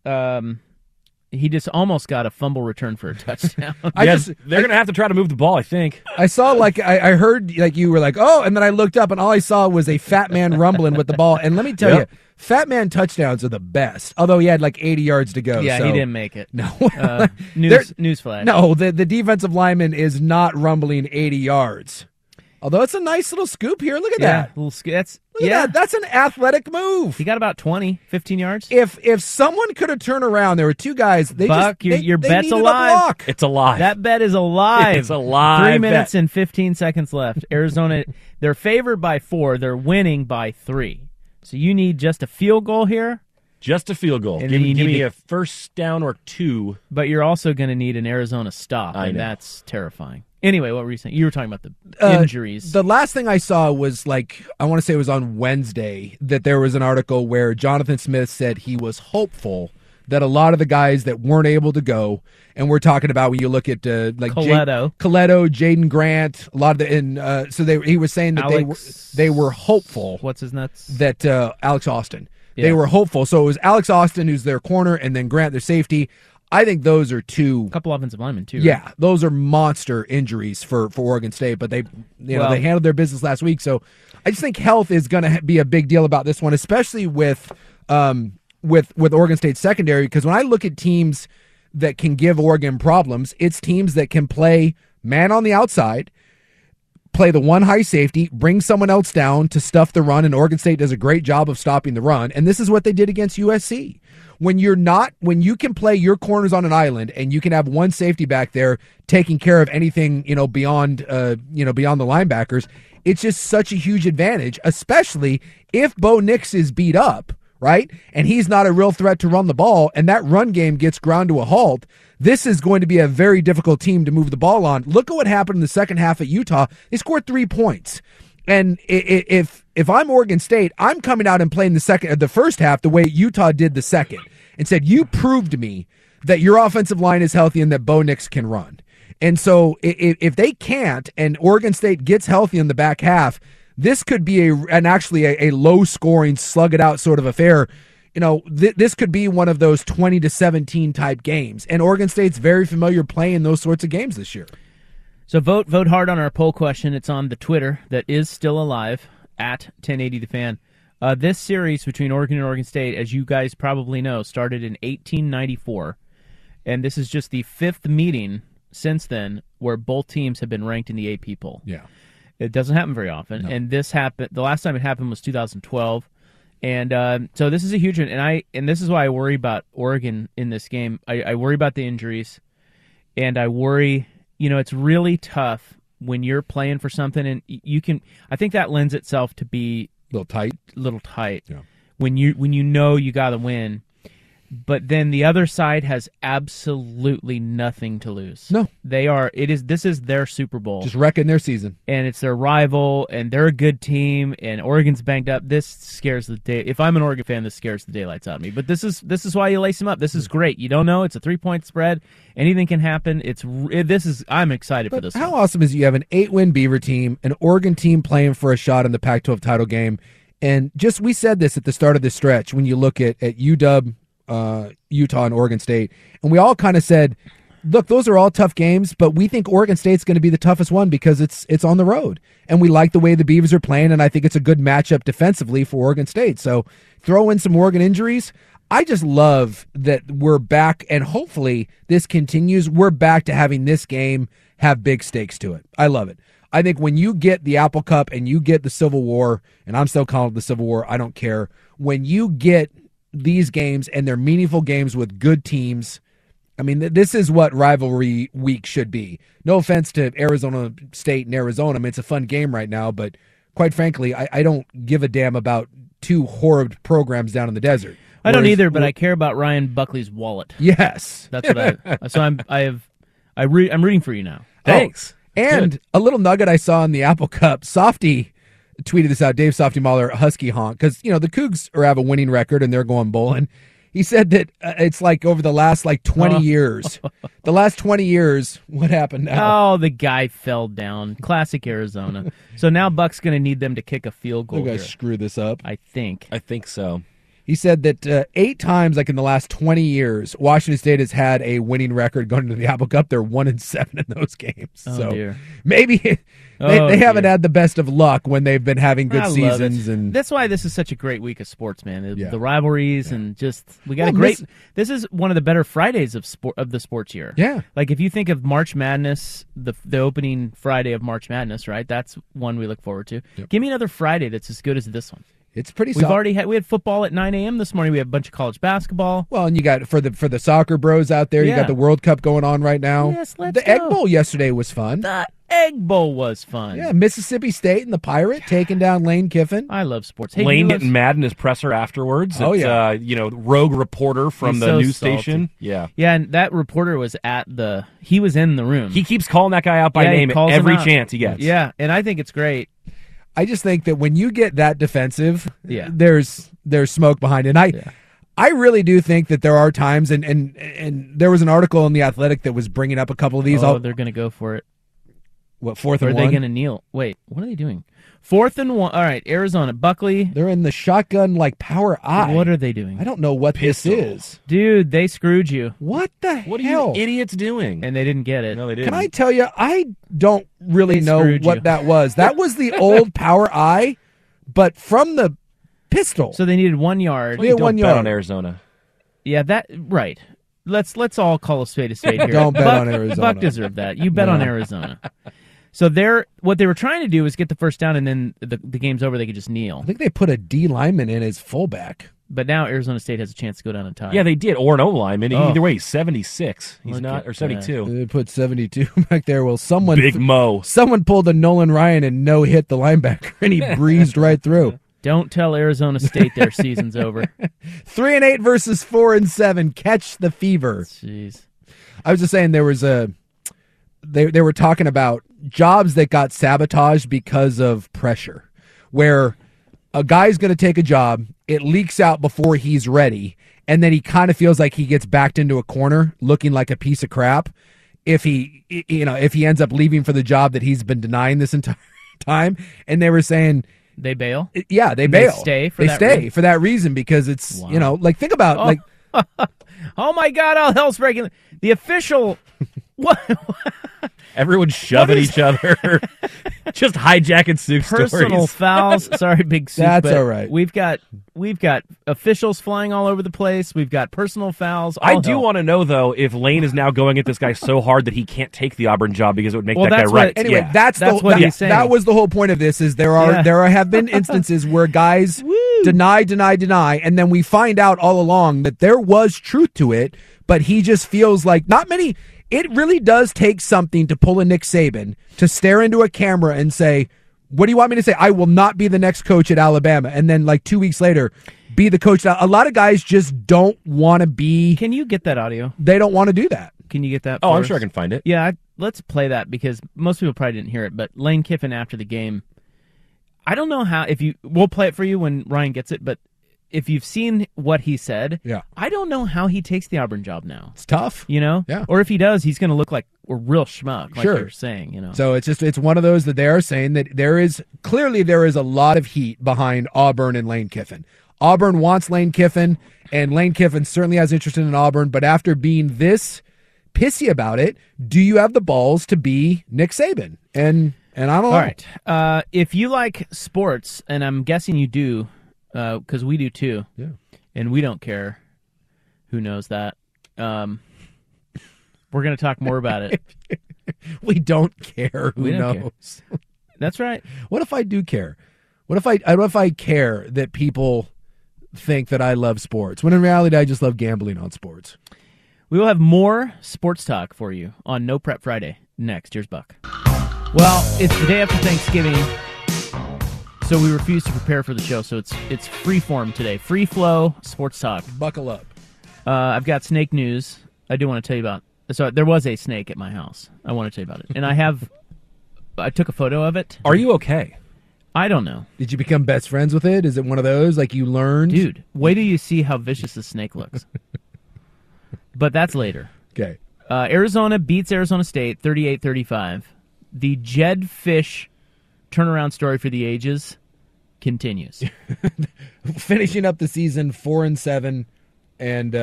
Speaker 8: he just almost got a fumble return for a touchdown.
Speaker 10: They're going to have to try to move the ball, I think.
Speaker 9: I saw, I heard, you were like, oh, and then I looked up, and all I saw was a fat man rumbling with the ball. And let me tell you, fat man touchdowns are the best, although he had 80 yards to go.
Speaker 8: Yeah,
Speaker 9: so.
Speaker 8: He didn't make it.
Speaker 9: No.
Speaker 8: Newsflash.
Speaker 9: No, the defensive lineman is not rumbling 80 yards. Although it's a nice little scoop here. Look at that.
Speaker 8: Little scoop.
Speaker 9: That's an athletic move.
Speaker 8: He got about 20, 15 yards.
Speaker 9: If someone could have turned around, there were 2 guys.
Speaker 8: Buck, your bet's alive.
Speaker 10: It's alive.
Speaker 8: That bet is alive.
Speaker 10: It's alive.
Speaker 8: 3 minutes and 15 seconds left. Arizona, they're favored by 4. They're winning by 3. So you need just a field goal here.
Speaker 10: Just a field goal.
Speaker 8: And
Speaker 10: give me a first down or 2.
Speaker 8: But you're also going to need an Arizona stop, and that's terrifying. Anyway, what were you saying? You were talking about the injuries.
Speaker 9: The last thing I saw was I want to say it was on Wednesday, that there was an article where Jonathan Smith said he was hopeful that a lot of the guys that weren't able to go, and we're talking about when you look at
Speaker 8: Coletto,
Speaker 9: Jaden Grant, a lot of the, he was saying that they were hopeful.
Speaker 8: What's his nuts?
Speaker 9: That Alex Austin. Yeah. They were hopeful. So it was Alex Austin who's their corner, and then Grant their safety. I think those are 2.
Speaker 8: A couple offensive linemen too.
Speaker 9: Yeah, right? Those are monster injuries for Oregon State, but they handled their business last week. So I just think health is going to be a big deal about this one, especially with Oregon State's secondary. Because when I look at teams that can give Oregon problems, it's teams that can play man on the outside, play the one high safety, bring someone else down to stuff the run, and Oregon State does a great job of stopping the run. And this is what they did against USC. When you can play your corners on an island and you can have one safety back there taking care of anything, beyond the linebackers, it's just such a huge advantage, especially if Bo Nix is beat up, right? And he's not a real threat to run the ball, and that run game gets ground to a halt. This is going to be a very difficult team to move the ball on. Look at what happened in the second half at Utah. They scored 3 points. And if I'm Oregon State, I'm coming out and playing the first half the way Utah did the second, and said, you proved to me that your offensive line is healthy and that Bo Nix can run. And so if they can't, and Oregon State gets healthy in the back half, this could be actually a low scoring, slug it out sort of affair. This could be one of those 20-17 type games, and Oregon State's very familiar playing those sorts of games this year.
Speaker 8: So vote hard on our poll question. It's on the Twitter that is still alive, at 1080 The Fan. This series between Oregon and Oregon State, as you guys probably know, started in 1894, and this is just the 5th meeting since then where both teams have been ranked in the AP poll.
Speaker 9: Yeah.
Speaker 8: It doesn't happen very often, and this happened. The last time it happened was 2012, and so this is a huge one. And this is why I worry about Oregon in this game. I worry about the injuries, and I worry. It's really tough when you're playing for something, and you can. I think that lends itself to be
Speaker 9: a
Speaker 8: little tight.
Speaker 9: Yeah.
Speaker 8: When you know you got to win. But then the other side has absolutely nothing to lose.
Speaker 9: No.
Speaker 8: This is their Super Bowl.
Speaker 9: Just wrecking their season.
Speaker 8: And it's their rival, and they're a good team, and Oregon's banged up. This scares the day. If I'm an Oregon fan, this scares the daylights out of me. But this is why you lace them up. This is great. You don't know. It's a 3-point spread. Anything can happen. I'm excited for this.
Speaker 9: How
Speaker 8: one.
Speaker 9: awesome is you have an 8-win Beaver team, an Oregon team playing for a shot in the Pac-12 title game, and we said this at the start of this stretch when you look at UW, Utah and Oregon State, and we all kind of said, look, those are all tough games, but we think Oregon State's going to be the toughest one because it's on the road, and we like the way the Beavers are playing, and I think it's a good matchup defensively for Oregon State. So throw in some Oregon injuries. I just love that we're back, and hopefully this continues. We're back to having this game have big stakes to it. I love it. I think when you get the Apple Cup and you get the Civil War, and I'm still calling it the Civil War, I don't care. When you get these games and they're meaningful games with good teams, I mean, this is what rivalry week should be. No offense to Arizona State and Arizona. I mean, it's a fun game right now, but quite frankly, I don't give a damn about two horrid programs down in the desert.
Speaker 8: I don't either, but I care about Ryan Buckley's wallet.
Speaker 9: Yes.
Speaker 8: That's what so I'm rooting for you now.
Speaker 10: Thanks.
Speaker 9: And
Speaker 10: Good.
Speaker 9: A little nugget I saw in the Apple Cup, Softy tweeted this out, Dave Softy Mahler, Husky Honk, because, the Cougs have a winning record and they're going bowling. He said that it's like over the last 20 years. The last 20 years, what happened now?
Speaker 8: Oh, the guy fell down. Classic Arizona. So now Buck's going to need them to kick a field goal.
Speaker 9: You guys screw this up.
Speaker 8: I think
Speaker 10: so.
Speaker 9: He said that 8 times, in the last 20 years, Washington State has had a winning record going to the Apple Cup. They're 1-7 in those games.
Speaker 8: Oh,
Speaker 9: so
Speaker 8: dear.
Speaker 9: maybe they haven't had the best of luck when they've been having good seasons. And
Speaker 8: that's why this is such a great week of sports, man. The rivalries and just we got This is one of the better Fridays of the sports year.
Speaker 9: Yeah.
Speaker 8: Like if you think of March Madness, the opening Friday of March Madness, right? That's one we look forward to.
Speaker 9: Yep.
Speaker 8: Give me another Friday that's as good as this one.
Speaker 9: It's pretty.
Speaker 8: We've already we had football at 9 a.m. this morning. We have a bunch of college basketball.
Speaker 9: Well, and you got for the soccer bros out there. You got the World Cup going on right now.
Speaker 8: Yes, let's
Speaker 9: The
Speaker 8: go.
Speaker 9: Egg Bowl yesterday was fun.
Speaker 8: The Egg Bowl was fun.
Speaker 9: Yeah, Mississippi State and the Pirate taking down Lane Kiffin.
Speaker 8: I love sports.
Speaker 10: Lane getting mad in his presser afterwards.
Speaker 9: Oh,
Speaker 10: rogue reporter from the news station.
Speaker 8: Yeah, and that reporter was he was in the room.
Speaker 10: He keeps calling that guy out by name at every chance he gets.
Speaker 8: Yeah, and I think it's great.
Speaker 9: I just think that when you get that defensive,
Speaker 8: Yeah.
Speaker 9: there's smoke behind it. And I really do think that there are times, and there was an article in The Athletic that was bringing up a couple of these.
Speaker 8: Oh, they're going to go for it.
Speaker 9: What, 4th and 1?
Speaker 8: Or are they going to kneel? Wait, what are they doing? 4th and 1. All right, Arizona. Buckley.
Speaker 9: They're in the shotgun power I.
Speaker 8: What are they doing?
Speaker 9: I don't know what this is.
Speaker 8: Dude, they screwed you.
Speaker 9: What the
Speaker 10: What
Speaker 9: hell?
Speaker 10: are you idiots doing?
Speaker 8: And they didn't get it.
Speaker 10: No, they didn't.
Speaker 9: Can I tell you, I don't really
Speaker 8: They
Speaker 9: know
Speaker 8: screwed
Speaker 9: what
Speaker 8: you.
Speaker 9: that was. That was the old power I, but from the pistol.
Speaker 8: So they needed 1 yard.
Speaker 9: Yeah,
Speaker 10: Don't
Speaker 9: 1
Speaker 10: bet
Speaker 9: yard.
Speaker 10: on Arizona.
Speaker 8: Yeah, right. Let's all call a spade here.
Speaker 9: Don't bet on Arizona.
Speaker 8: Buck deserved that. You bet on Arizona. So what they were trying to do was get the first down, and then the game's over. They could just kneel.
Speaker 9: I think they put a D lineman in as fullback.
Speaker 8: But now Arizona State has a chance to go down and tie.
Speaker 10: Yeah, they did. Or an O-lineman.
Speaker 8: Oh.
Speaker 10: Either way, he's 76. He's
Speaker 8: Look
Speaker 10: not,
Speaker 8: at
Speaker 10: or 72.
Speaker 9: They put 72 back there. Well, someone
Speaker 10: Big Mo.
Speaker 9: Someone pulled a Nolan Ryan and hit the linebacker, and he breezed right through.
Speaker 8: Don't tell Arizona State their season's over.
Speaker 9: 3-8 versus 4-7. Catch the fever.
Speaker 8: Jeez.
Speaker 9: I was just saying there was they were talking about jobs that got sabotaged because of pressure, where a guy's going to take a job, it leaks out before he's ready, and then he kind of feels like he gets backed into a corner looking like a piece of crap if he ends up leaving for the job that he's been denying this entire time. And they were saying
Speaker 8: They bail?
Speaker 9: Yeah, they
Speaker 8: And
Speaker 9: bail.
Speaker 8: they stay for
Speaker 9: They
Speaker 8: that
Speaker 9: stay
Speaker 8: reason?
Speaker 9: for that reason because it's, think about
Speaker 8: Oh my God, all hell's breaking. The official What?
Speaker 10: Everyone's shoving each other. Just hijacking Soup's
Speaker 8: Personal
Speaker 10: stories.
Speaker 8: fouls. Sorry, Big Soup.
Speaker 9: That's
Speaker 8: but
Speaker 9: all right.
Speaker 8: We've got officials flying all over the place. We've got personal fouls.
Speaker 10: I do want to know, though, if Lane is now going at this guy so hard that he can't take the Auburn job because it would make that guy right.
Speaker 9: Anyway,
Speaker 10: Yeah.
Speaker 9: that's
Speaker 8: what he's saying.
Speaker 9: That was the whole point of this. Is there have been instances where guys deny, and then we find out all along that there was truth to it, but he just feels like not many. It really does take something to pull a Nick Saban to stare into a camera and say, "What do you want me to say? I will not be the next coach at Alabama," and then like 2 weeks later, be the coach. A lot of guys just don't want to be.
Speaker 8: Can you get that audio?
Speaker 9: They don't want to do that.
Speaker 8: Can you get that?
Speaker 10: Oh,
Speaker 8: for
Speaker 10: I'm
Speaker 8: us?
Speaker 10: sure I can find it.
Speaker 8: Yeah, let's play that because most people probably didn't hear it. But Lane Kiffin after the game, I don't know how. We'll play it for you when Ryan gets it. But if you've seen what he said, I don't know how he takes the Auburn job now.
Speaker 9: It's tough,
Speaker 8: Yeah. Or if he does, he's going to look like a real schmuck, like you're saying.
Speaker 9: So it's one of those that they are saying that there is a lot of heat behind Auburn and Lane Kiffin. Auburn wants Lane Kiffin, and Lane Kiffin certainly has interest in Auburn. But after being this pissy about it, do you have the balls to be Nick Saban? And I don't know.
Speaker 8: All right. If you like sports, and I'm guessing you do, because we do too.
Speaker 9: Yeah.
Speaker 8: And we don't care. Who knows that? We're going to talk more about it.
Speaker 9: We don't care. Who knows?
Speaker 8: Care. That's right.
Speaker 9: What if I do care? What if I care that people think that I love sports, when in reality I just love gambling on sports?
Speaker 8: We will have more sports talk for you on No Prep Friday next. Here's Buck. Well, it's the day after Thanksgiving, so we refuse to prepare for the show, so it's free form today. Free flow sports talk.
Speaker 9: Buckle up.
Speaker 8: I've got snake news. I do want to tell you about. So there was a snake at my house. I want to tell you about it. And I took a photo of it.
Speaker 10: Are you okay?
Speaker 8: I don't know.
Speaker 9: Did you become best friends with it? Is it one of those, like you learned?
Speaker 8: Dude, wait till you see how vicious the snake looks. But that's later.
Speaker 9: Okay.
Speaker 8: Arizona beats Arizona State 38-35. The Jed Fish turnaround story for the ages continues.
Speaker 9: Finishing up the season 4-7, and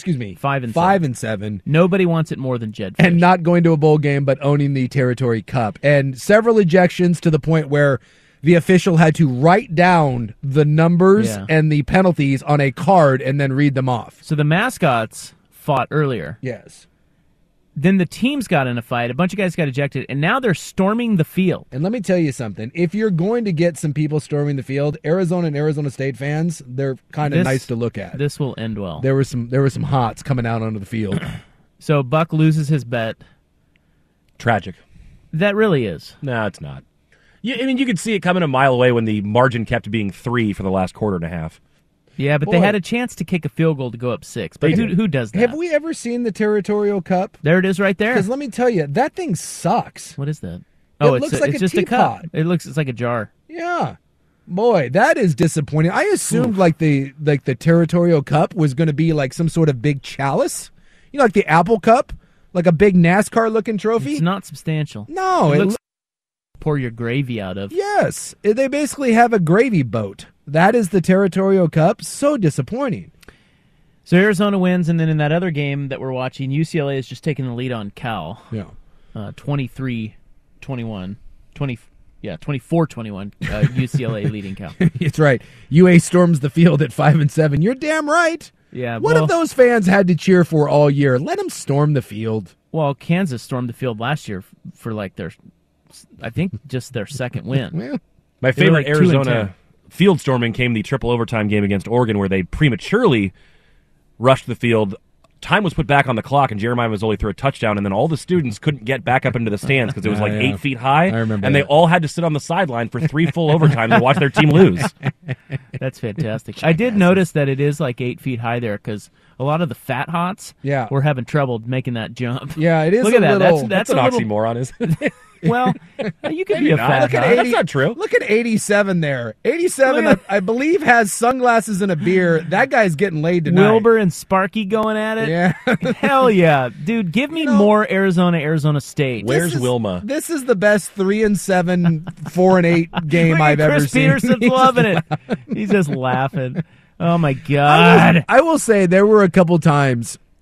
Speaker 9: 5-7.
Speaker 8: Nobody wants it more than Jed Fish.
Speaker 9: And not going to a bowl game, but owning the Territory Cup, and several ejections to the point where the official had to write down the numbers and the penalties on a card and then read them off.
Speaker 8: So the mascots fought earlier.
Speaker 9: Yes.
Speaker 8: Then the teams got in a fight. A bunch of guys got ejected, and now they're storming the field.
Speaker 9: And let me tell you something. If you're going to get some people storming the field, Arizona and Arizona State fans, they're kind of nice to look at.
Speaker 8: This will end well.
Speaker 9: There were some hots coming out onto the field.
Speaker 8: So Buck loses his bet.
Speaker 10: Tragic.
Speaker 8: That really is.
Speaker 10: No, it's not. I mean, you could see it coming a mile away when the margin kept being 3 for the last quarter and a half.
Speaker 8: Yeah, but they had a chance to kick a field goal to go up 6. But who does that?
Speaker 9: Have we ever seen the Territorial Cup?
Speaker 8: There it is right there.
Speaker 9: Because let me tell you, that thing sucks.
Speaker 8: What is that?
Speaker 9: It looks like
Speaker 8: it's
Speaker 9: a
Speaker 8: just
Speaker 9: teapot.
Speaker 8: a cup. It's like a jar.
Speaker 9: Yeah. Boy, that is disappointing. I assumed like the Territorial Cup was going to be like some sort of big chalice. You know, like the Apple Cup, like a big NASCAR looking trophy.
Speaker 8: It's not substantial.
Speaker 9: No,
Speaker 8: it looks pour your gravy out of.
Speaker 9: Yes, they basically have a gravy boat. That is the Territorial Cup. So disappointing.
Speaker 8: So Arizona wins, and then in that other game that we're watching, UCLA is just taking the lead on Cal.
Speaker 9: Yeah.
Speaker 8: 23-21. 24-21. UCLA leading Cal.
Speaker 9: It's right. UA storms the field at 5-7. You're damn right.
Speaker 8: Yeah.
Speaker 9: What have those fans had to cheer for all year? Let them storm the field.
Speaker 8: Well, Kansas stormed the field last year for like just their second win.
Speaker 9: Well,
Speaker 10: my favorite Arizona field storming came the triple overtime game against Oregon, where they prematurely rushed the field. Time was put back on the clock, and Jeremiah Mazzoli threw a touchdown, and then all the students couldn't get back up into the stands because it was 8 feet high.
Speaker 9: I remember
Speaker 10: and
Speaker 9: that.
Speaker 10: they all had to sit on the sideline for 3 full overtimes to watch their team lose.
Speaker 8: That's fantastic. I did notice that it is like 8 feet high there because a lot of the fat hots were having trouble making that jump.
Speaker 9: Yeah, it is.
Speaker 8: Look at that.
Speaker 9: Little,
Speaker 8: That's
Speaker 10: an
Speaker 8: a little
Speaker 10: oxymoron, isn't it?
Speaker 8: Well, you could be a fat
Speaker 9: Look at
Speaker 8: hot.
Speaker 9: 80,
Speaker 10: That's not true.
Speaker 9: Look at 87 there. 87, I believe, has sunglasses and a beer. That guy's getting laid tonight.
Speaker 8: Wilbur and Sparky going at it.
Speaker 9: Yeah.
Speaker 8: Hell yeah. Dude, give me more Arizona State.
Speaker 10: Where's Wilma?
Speaker 9: This is the best 3-7, 4-8 game
Speaker 8: Look
Speaker 9: I've
Speaker 8: at
Speaker 9: ever
Speaker 8: Chris
Speaker 9: seen.
Speaker 8: Peterson's loving it. He's just laughing. Oh, my God.
Speaker 9: I will say there were a couple times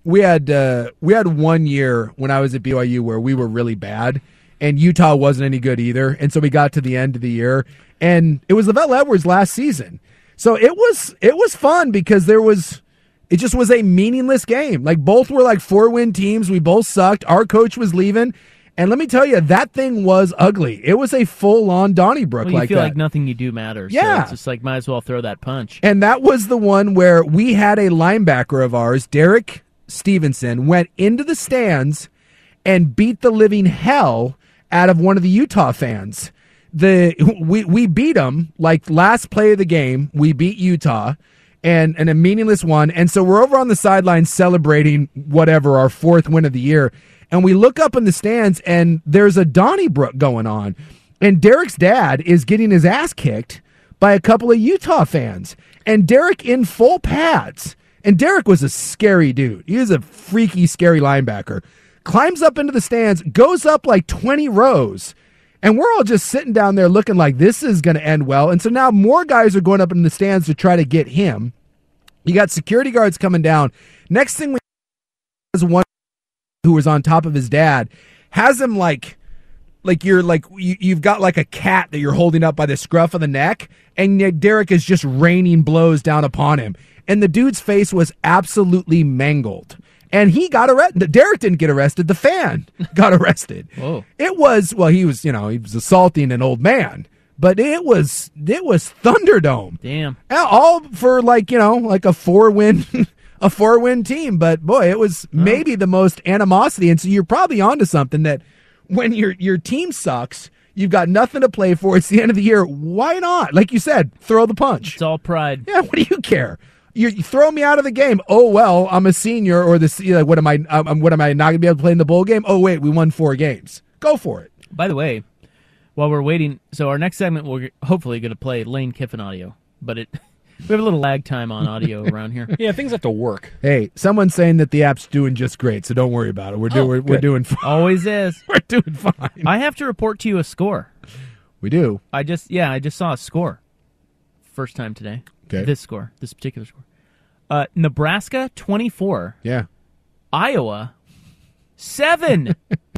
Speaker 9: we had 1 year when I was at BYU where we were really bad, and Utah wasn't any good either. And so we got to the end of the year, and it was LaVell Edwards last season. So it was fun because it just was a meaningless game. Like, both were like 4-win teams. We both sucked. Our coach was leaving. And let me tell you, that thing was ugly. It was a full-on Donnybrook
Speaker 8: you
Speaker 9: like
Speaker 8: feel
Speaker 9: that.
Speaker 8: like nothing you do matters.
Speaker 9: Yeah.
Speaker 8: So it's just like, might as well throw that punch.
Speaker 9: And that was the one where we had a linebacker of ours, Derek Stevenson, went into the stands and beat the living hell out of one of the Utah fans. We beat them, like, last play of the game. We beat Utah. And a meaningless one. And so we're over on the sidelines celebrating whatever, our 4th win of the year. And we look up in the stands, and there's a Donnybrook going on. And Derek's dad is getting his ass kicked by a couple of Utah fans. And Derek in full pads. And Derek was a scary dude. He was a freaky, scary linebacker. Climbs up into the stands, goes up like 20 rows. And we're all just sitting down there looking like this is going to end well. And so now more guys are going up in the stands to try to get him. You got security guards coming down. Next thing we has one who was on top of his dad, has him you've got like a cat that you're holding up by the scruff of the neck, and Derek is just raining blows down upon him. And the dude's face was absolutely mangled. And he got arrested. Derek didn't get arrested. The fan got arrested.
Speaker 8: Whoa.
Speaker 9: It was, well, he was assaulting an old man. But it was Thunderdome.
Speaker 8: Damn.
Speaker 9: All for like a 4-win team. But boy, it was maybe the most animosity. And so you're probably onto something, that when your team sucks, you've got nothing to play for. It's the end of the year. Why not? Like you said, throw the punch.
Speaker 8: It's all pride.
Speaker 9: Yeah, what do you care? You throw me out of the game. Oh, well, I'm a senior, or what am I not going to be able to play in the bowl game? Oh, wait, we won 4 games. Go for it.
Speaker 8: By the way, while we're waiting, so our next segment, we're hopefully going to play Lane Kiffin audio, but we have a little lag time on audio around here.
Speaker 10: Yeah, things have to work.
Speaker 9: Hey, someone's saying that the app's doing just great, so don't worry about it. We're doing fine.
Speaker 8: Always is.
Speaker 9: We're doing fine.
Speaker 8: I have to report to you a score.
Speaker 9: We do.
Speaker 8: I just saw a score. First time today.
Speaker 9: Okay.
Speaker 8: This particular score. Nebraska 24.
Speaker 9: Yeah.
Speaker 8: Iowa 7.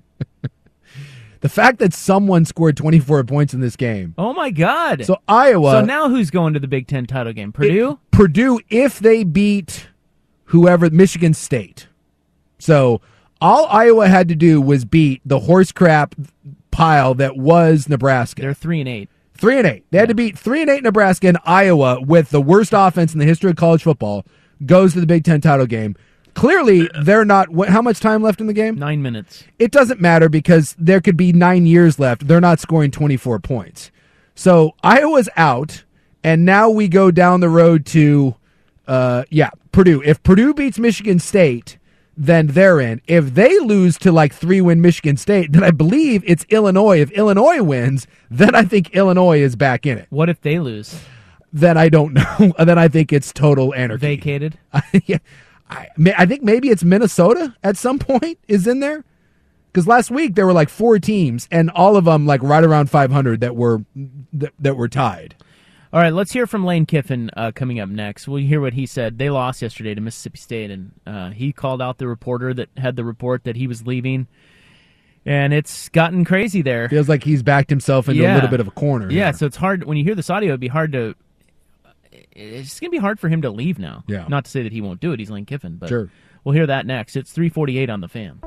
Speaker 9: The fact that someone scored 24 points in this game.
Speaker 8: Oh my God.
Speaker 9: So Iowa.
Speaker 8: So now who's going to the Big Ten title game? Purdue?
Speaker 9: Purdue, if they beat whoever, Michigan State. So all Iowa had to do was beat the horse crap pile that was Nebraska.
Speaker 8: They're 3-8.
Speaker 9: 3-8. They had to beat 3-8 Nebraska, and Iowa, with the worst offense in the history of college football, goes to the Big Ten title game. Clearly, they're not. How much time left in the game?
Speaker 8: 9 minutes.
Speaker 9: It doesn't matter because there could be 9 years left. They're not scoring 24 points. So Iowa's out, and now we go down the road to, Purdue. If Purdue beats Michigan State, then they're in. If they lose to 3-win Michigan State, then I believe it's Illinois. If Illinois wins, then I think Illinois is back in it.
Speaker 8: What if they lose?
Speaker 9: Then I don't know. Then I think it's total anarchy.
Speaker 8: Vacated?
Speaker 9: Yeah. I think maybe it's Minnesota at some point is in there. Because last week there were 4 teams, and all of them right around 500 that were tied.
Speaker 8: All right, let's hear from Lane Kiffin coming up next. We'll hear what he said. They lost yesterday to Mississippi State, and he called out the reporter that had the report that he was leaving. And it's gotten crazy there.
Speaker 9: Feels like he's backed himself into a little bit of a corner.
Speaker 8: Yeah,
Speaker 9: here.
Speaker 8: so it's hard. When you hear this audio, it'd be hard to... It's going to be hard for him to leave now.
Speaker 9: Yeah.
Speaker 8: Not to say that he won't do it. He's Lane Kiffin. But
Speaker 9: sure.
Speaker 8: We'll hear that next. It's 3:48 on The Fan.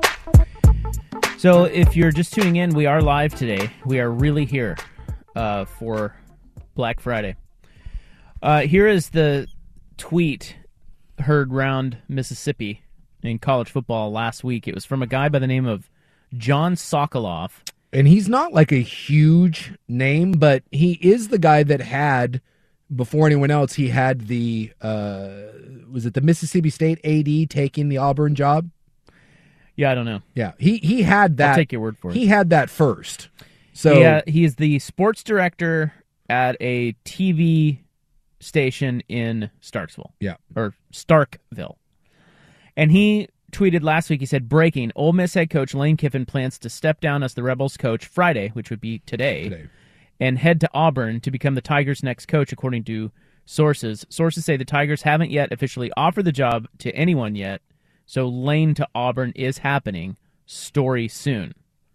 Speaker 8: So if you're just tuning in, we are live today. We are really here for Black Friday. Here is the tweet heard round Mississippi in college football last week. It was from a guy by the name of John Sokoloff.
Speaker 9: And he's not a huge name, but he is the guy that had... Before anyone else, he had the, was it the Mississippi State AD taking the Auburn job?
Speaker 8: Yeah, I don't know.
Speaker 9: Yeah, he had that.
Speaker 8: I'll take your word for it.
Speaker 9: He had that first. So
Speaker 8: yeah, he is the sports director at a TV station in Starksville.
Speaker 9: Yeah.
Speaker 8: Or Starkville. And he tweeted last week, he said, breaking, Ole Miss head coach Lane Kiffin plans to step down as the Rebels coach Friday, which would be today. And head to Auburn to become the Tigers' next coach, according to sources. Sources say the Tigers haven't yet officially offered the job to anyone yet, So Lane to Auburn is happening. Story soon.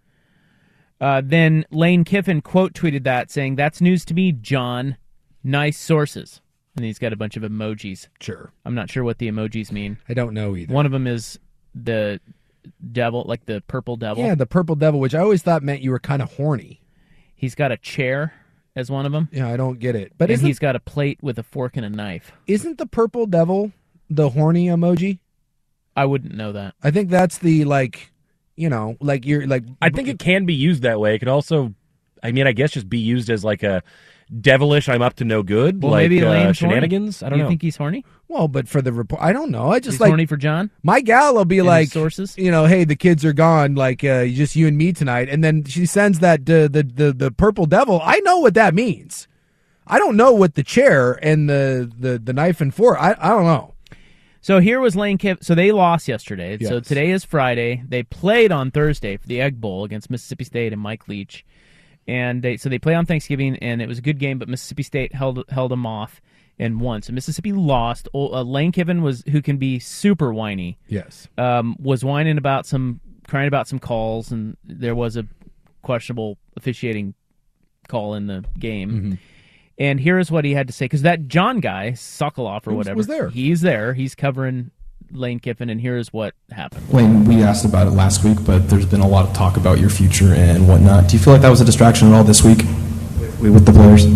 Speaker 8: Then Lane Kiffin quote tweeted that, saying, "That's news to me, John. Nice sources." And he's got a bunch of emojis.
Speaker 9: Sure.
Speaker 8: I'm not sure what the emojis mean.
Speaker 9: I don't know either.
Speaker 8: One of them is the devil, like the purple devil.
Speaker 9: Yeah, the purple devil, which I always thought meant you were kind of horny.
Speaker 8: He's got a chair as one of them.
Speaker 9: Yeah, I don't get it. But
Speaker 8: and he's got a plate with a fork and a knife.
Speaker 9: Isn't the purple devil the horny emoji?
Speaker 8: I wouldn't know that.
Speaker 9: I think that's the, like, you know, like you're like.
Speaker 10: I think it can be used that way. It could also, I mean, I guess just be used as like a devilish, I'm up to no good,
Speaker 8: well,
Speaker 10: like
Speaker 8: maybe Lane's
Speaker 10: shenanigans.
Speaker 8: Horny.
Speaker 10: I don't know.
Speaker 8: You think he's horny?
Speaker 9: Well, but for the report, I don't know. I just
Speaker 8: he's
Speaker 9: like
Speaker 8: horny for John.
Speaker 9: My gal will be
Speaker 8: and
Speaker 9: like,
Speaker 8: sources?
Speaker 9: you know, hey, the kids are gone, like just you and me tonight, and then she sends that the purple devil. I know what that means. I don't know what the chair and the knife and fork. I don't know.
Speaker 8: So here was Lane Kiffin. So they lost yesterday.
Speaker 9: Yes.
Speaker 8: So today is Friday. They played on Thursday for the Egg Bowl against Mississippi State and Mike Leach. And they play on Thanksgiving, and it was a good game, but Mississippi State held them off and won. So Mississippi lost. Lane Kiffin who can be super whiny.
Speaker 9: Yes.
Speaker 8: Was crying about some calls, and there was a questionable officiating call in the game.
Speaker 9: Mm-hmm.
Speaker 8: And here is what he had to say, because that John guy, Sokoloff or whatever,
Speaker 9: was there.
Speaker 8: He's there. He's covering Lane Kiffin, and here is what happened.
Speaker 12: Lane, we asked about it last week, but there's been a lot of talk about your future and whatnot. Do you feel like that was a distraction at all this week with the players?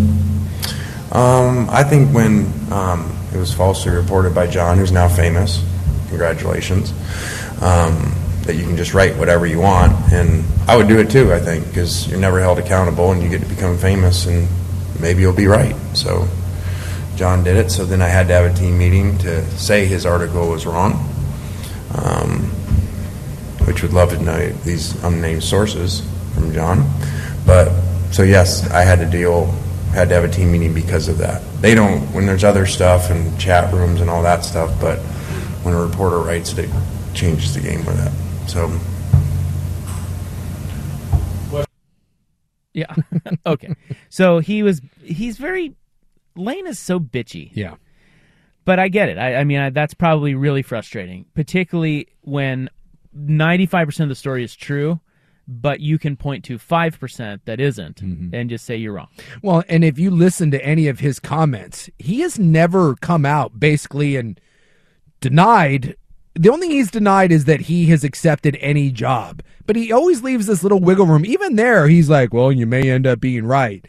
Speaker 13: I think when it was falsely reported by John, who's now famous, congratulations, that you can just write whatever you want, and I would do it too, I think, because you're never held accountable and you get to become famous, and maybe you'll be right. So John did it, so then I had to have a team meeting to say his article was wrong, which would love to know these unnamed sources from John. But so yes, I had to have a team meeting because of that. They don't, when there's other stuff and chat rooms and all that stuff, but when a reporter writes it, it changes the game with that. So
Speaker 8: yeah. Okay. So Lane is so bitchy.
Speaker 9: Yeah.
Speaker 8: But I get it. I mean, that's probably really frustrating, particularly when 95% of the story is true, but you can point to 5% that isn't and just say you're wrong.
Speaker 9: Well, and if you listen to any of his comments, he has never come out basically and denied. The only thing he's denied is that he has accepted any job, but he always leaves this little wiggle room. Even there, he's like, well, you may end up being right.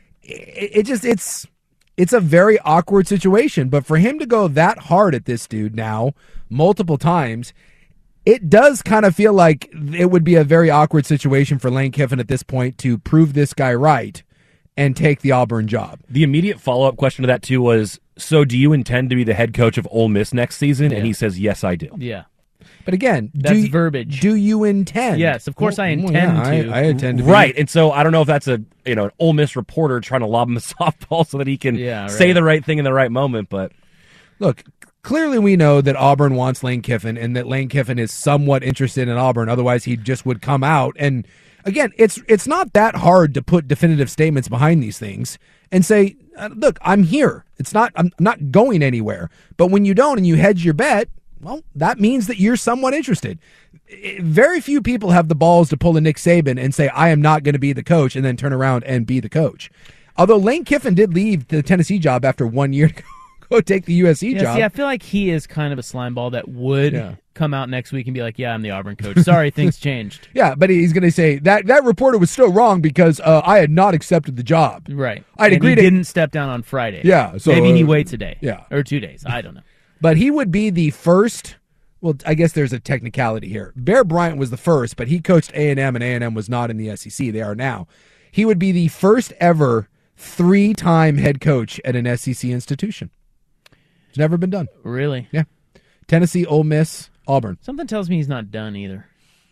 Speaker 9: It's a very awkward situation, but for him to go that hard at this dude now multiple times, it does kind of feel like it would be a very awkward situation for Lane Kiffin at this point to prove this guy right and take the Auburn job.
Speaker 10: The immediate follow-up question to that, too, was, so do you intend to be the head coach of Ole Miss next season? Yeah. And he says, yes, I do.
Speaker 8: Yeah.
Speaker 9: But again,
Speaker 8: that's verbiage.
Speaker 9: Do you intend?
Speaker 8: Yes, of course I intend to.
Speaker 9: I intend to.
Speaker 10: Right, and so I don't know if that's an Ole Miss reporter trying to lob him a softball so that he can say the right thing in the right moment. But
Speaker 9: look, clearly we know that Auburn wants Lane Kiffin and that Lane Kiffin is somewhat interested in Auburn. Otherwise, he just would come out. And again, it's not that hard to put definitive statements behind these things and say, look, I'm here. I'm not going anywhere. But when you don't and you hedge your bet, well, that means that you're somewhat interested. Very few people have the balls to pull a Nick Saban and say, I am not going to be the coach, and then turn around and be the coach. Although Lane Kiffin did leave the Tennessee job after 1 year to go take the USC job.
Speaker 8: See, I feel like he is kind of a slime ball that would come out next week and be like, yeah, I'm the Auburn coach. Sorry, things changed.
Speaker 9: Yeah, but he's going to say, that reporter was still wrong because I had not accepted the job.
Speaker 8: Right.
Speaker 9: I'd agreed.
Speaker 8: He didn't step down on Friday.
Speaker 9: Yeah. So,
Speaker 8: maybe he waits a day.
Speaker 9: Yeah.
Speaker 8: Or 2 days. I don't know.
Speaker 9: But he would be the first. Well, I guess there's a technicality here. Bear Bryant was the first, but he coached A&M, and A&M was not in the SEC. They are now. He would be the first ever 3-time head coach at an SEC institution. It's never been done.
Speaker 8: Really?
Speaker 9: Yeah. Tennessee, Ole Miss, Auburn.
Speaker 8: Something tells me he's not done either.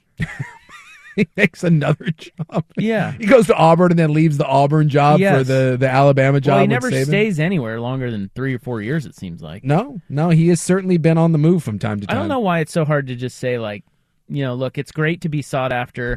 Speaker 9: He makes another job.
Speaker 8: Yeah.
Speaker 9: He goes to Auburn and then leaves the Auburn job for the Alabama job.
Speaker 8: Well, he never stays anywhere longer than 3 or 4 years, it seems like.
Speaker 9: No, he has certainly been on the move from time to time.
Speaker 8: I don't know why it's so hard to just say, like, look, it's great to be sought after.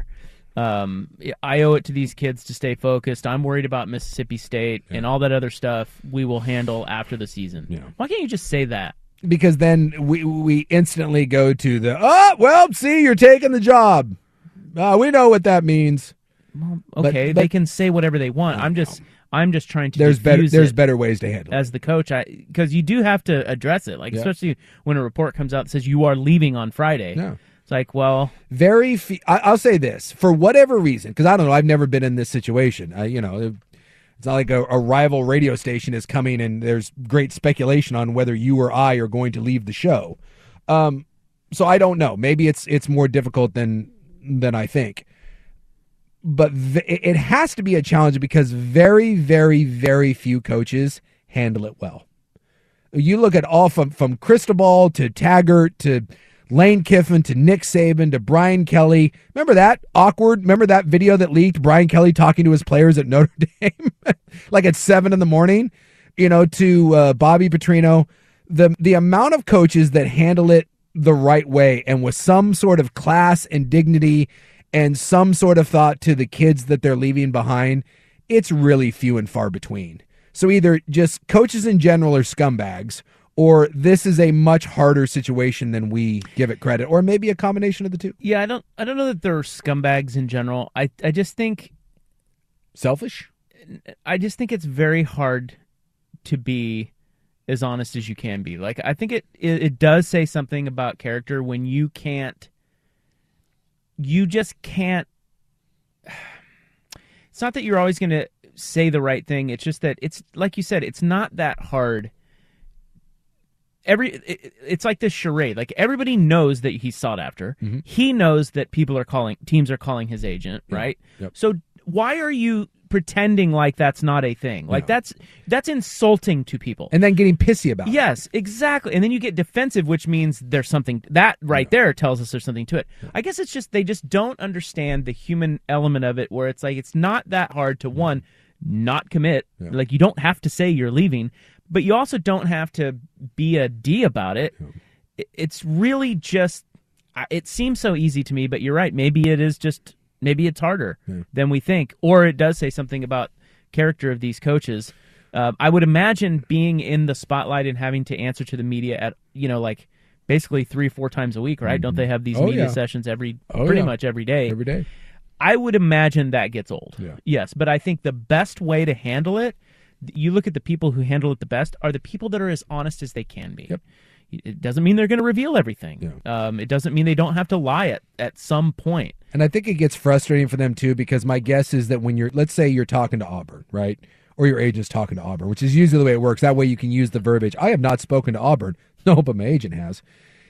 Speaker 8: I owe it to these kids to stay focused. I'm worried about Mississippi State and all that other stuff we will handle after the season.
Speaker 9: Yeah.
Speaker 8: Why can't you just say that?
Speaker 9: because then we instantly go to the, see, you're taking the job. We know what that means.
Speaker 8: Well, okay, but they can say whatever they want. I'm just trying to
Speaker 9: There's better ways to handle it.
Speaker 8: As the coach, because you do have to address it, especially when a report comes out that says you are leaving on Friday.
Speaker 9: Yeah.
Speaker 8: It's like, well,
Speaker 9: I'll say this, for whatever reason, because I don't know, I've never been in this situation. It's not like a rival radio station is coming and there's great speculation on whether you or I are going to leave the show. So I don't know. Maybe it's more difficult than I think. But it has to be a challenge because very, very, very few coaches handle it well. You look at all from Cristobal to Taggart to Lane Kiffin to Nick Saban to Brian Kelly. Remember that video that leaked? Brian Kelly talking to his players at Notre Dame, like at 7 a.m. To Bobby Petrino. The amount of coaches that handle it the right way and with some sort of class and dignity and some sort of thought to the kids that they're leaving behind, it's really few and far between. So either just coaches in general are scumbags, or this is a much harder situation than we give it credit, or maybe a combination of the two.
Speaker 8: Yeah, I don't know that they're scumbags in general. I just think
Speaker 9: selfish.
Speaker 8: I just think it's very hard to be as honest as you can be. Like, I think it does say something about character when you just can't. It's not that you're always going to say the right thing. It's just that it's like you said, it's not that hard. It's like this charade. Like, everybody knows that he's sought after. Mm-hmm. He knows that teams are calling his agent, right?
Speaker 9: Yep.
Speaker 8: So why are you pretending like that's not a thing? Like, that's insulting to people.
Speaker 9: And then getting pissy about it.
Speaker 8: Yes, exactly. And then you get defensive, which means there's something that there tells us there's something to it. I guess it's just they just don't understand the human element of it, where it's like it's not that hard to one, not commit.
Speaker 9: Yeah.
Speaker 8: Like, you don't have to say you're leaving, but you also don't have to be a D about it. Yeah. It's really just, it seems so easy to me, but you're right. Maybe it's harder than we think, or it does say something about character of these coaches. I would imagine being in the spotlight and having to answer to the media at, like basically 3 or 4 times a week, right? Mm-hmm. Don't they have these media sessions pretty much every day?
Speaker 9: Every day.
Speaker 8: I would imagine that gets old.
Speaker 9: Yeah.
Speaker 8: Yes, but I think the best way to handle it, you look at the people who handle it the best, are the people that are as honest as they can be.
Speaker 9: Yep.
Speaker 8: It doesn't mean they're going to reveal everything. Yeah. It doesn't mean they don't have to lie at some point.
Speaker 9: And I think it gets frustrating for them too, because my guess is that when let's say you're talking to Auburn, right? Or your agent's talking to Auburn, which is usually the way it works. That way you can use the verbiage. I have not spoken to Auburn. No, but my agent has.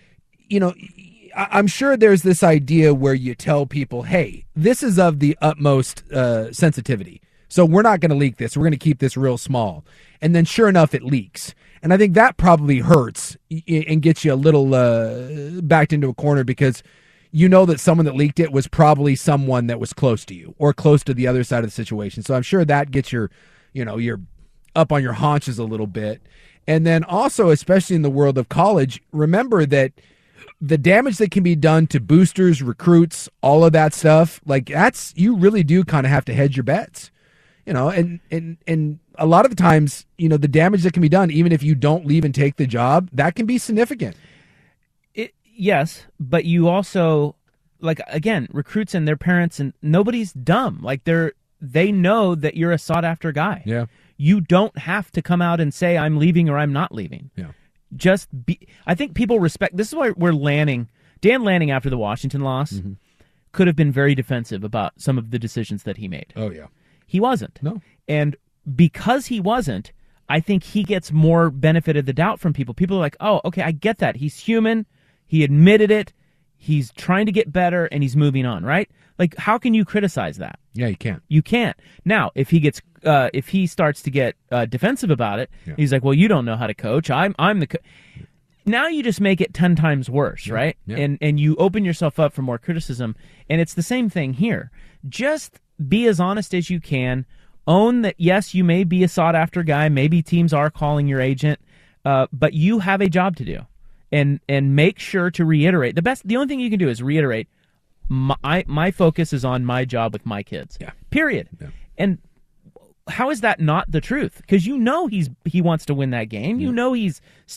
Speaker 9: I'm sure there's this idea where you tell people, hey, this is of the utmost sensitivity. So we're not going to leak this. We're going to keep this real small. And then sure enough, it leaks. And I think that probably hurts and gets you a little backed into a corner, because you know that someone that leaked it was probably someone that was close to you or close to the other side of the situation. So I'm sure that gets you're up on your haunches a little bit. And then also, especially in the world of college, remember that the damage that can be done to boosters, recruits, all of that stuff, like you really do kind of have to hedge your bets. And a lot of the times, the damage that can be done, even if you don't leave and take the job, that can be significant.
Speaker 8: Yes, but you also, like, again, recruits and their parents, and nobody's dumb. Like, they know that you're a sought-after guy.
Speaker 9: Yeah.
Speaker 8: You don't have to come out and say, I'm leaving or I'm not leaving.
Speaker 9: Yeah.
Speaker 8: Just I think people respect, this is why Dan Lanning, after the Washington loss, could have been very defensive about some of the decisions that he made.
Speaker 9: Oh, yeah.
Speaker 8: He wasn't.
Speaker 9: No.
Speaker 8: And because he wasn't, I think he gets more benefit of the doubt from people. People are like, oh, okay, I get that. He's human. He admitted it. He's trying to get better, and he's moving on, right? Like, how can you criticize that?
Speaker 9: Yeah, you can't.
Speaker 8: You can't. Now, if he starts to get defensive about it, he's like, well, you don't know how to coach. I'm the Now you just make it 10 times worse, right?
Speaker 9: Yeah.
Speaker 8: And you open yourself up for more criticism. And it's the same thing here. Just be as honest as you can. Own that, yes, you may be a sought-after guy. Maybe teams are calling your agent. But you have a job to do. And make sure to reiterate. The only thing you can do is reiterate, my focus is on my job with my kids.
Speaker 9: Yeah.
Speaker 8: Period.
Speaker 9: Yeah.
Speaker 8: And how is that not the truth? Because he wants to win that game. You know he's still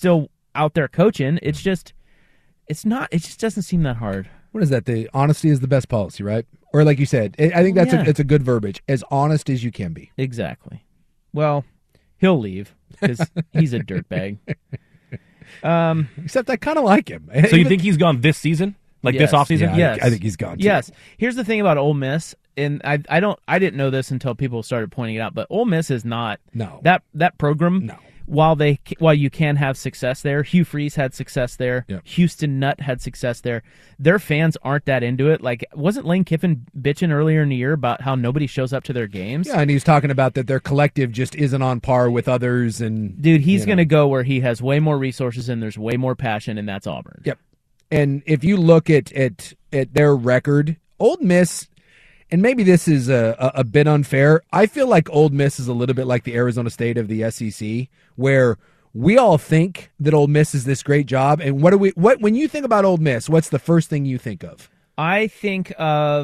Speaker 8: out there coaching. It's just doesn't seem that hard.
Speaker 9: What is that? The honesty is the best policy, right? Or like you said, I think it's a good verbiage. As honest as you can be.
Speaker 8: Exactly. Well, he'll leave because he's a dirtbag.
Speaker 9: Except I kind of like him.
Speaker 10: So you think he's gone this season? Like this offseason?
Speaker 9: Yeah,
Speaker 8: Yes.
Speaker 9: I think he's gone too.
Speaker 8: Yes. Here's the thing about Ole Miss, and I didn't know this until people started pointing it out, but Ole Miss is not that program.
Speaker 9: No.
Speaker 8: While you can have success there, Hugh Freeze had success there.
Speaker 9: Yep.
Speaker 8: Houston Nutt had success there. Their fans aren't that into it. Like, wasn't Lane Kiffin bitching earlier in the year about how nobody shows up to their games?
Speaker 9: Yeah, and he's talking about that their collective just isn't on par with others. And
Speaker 8: dude, he's going to go where he has way more resources and there's way more passion, and that's Auburn.
Speaker 9: Yep. And if you look at their record, Ole Miss, and maybe this is a bit unfair, I feel like Ole Miss is a little bit like the Arizona State of the SEC, where we all think that Ole Miss is this great job. And when you think about Ole Miss, what's the first thing you think of?
Speaker 8: I think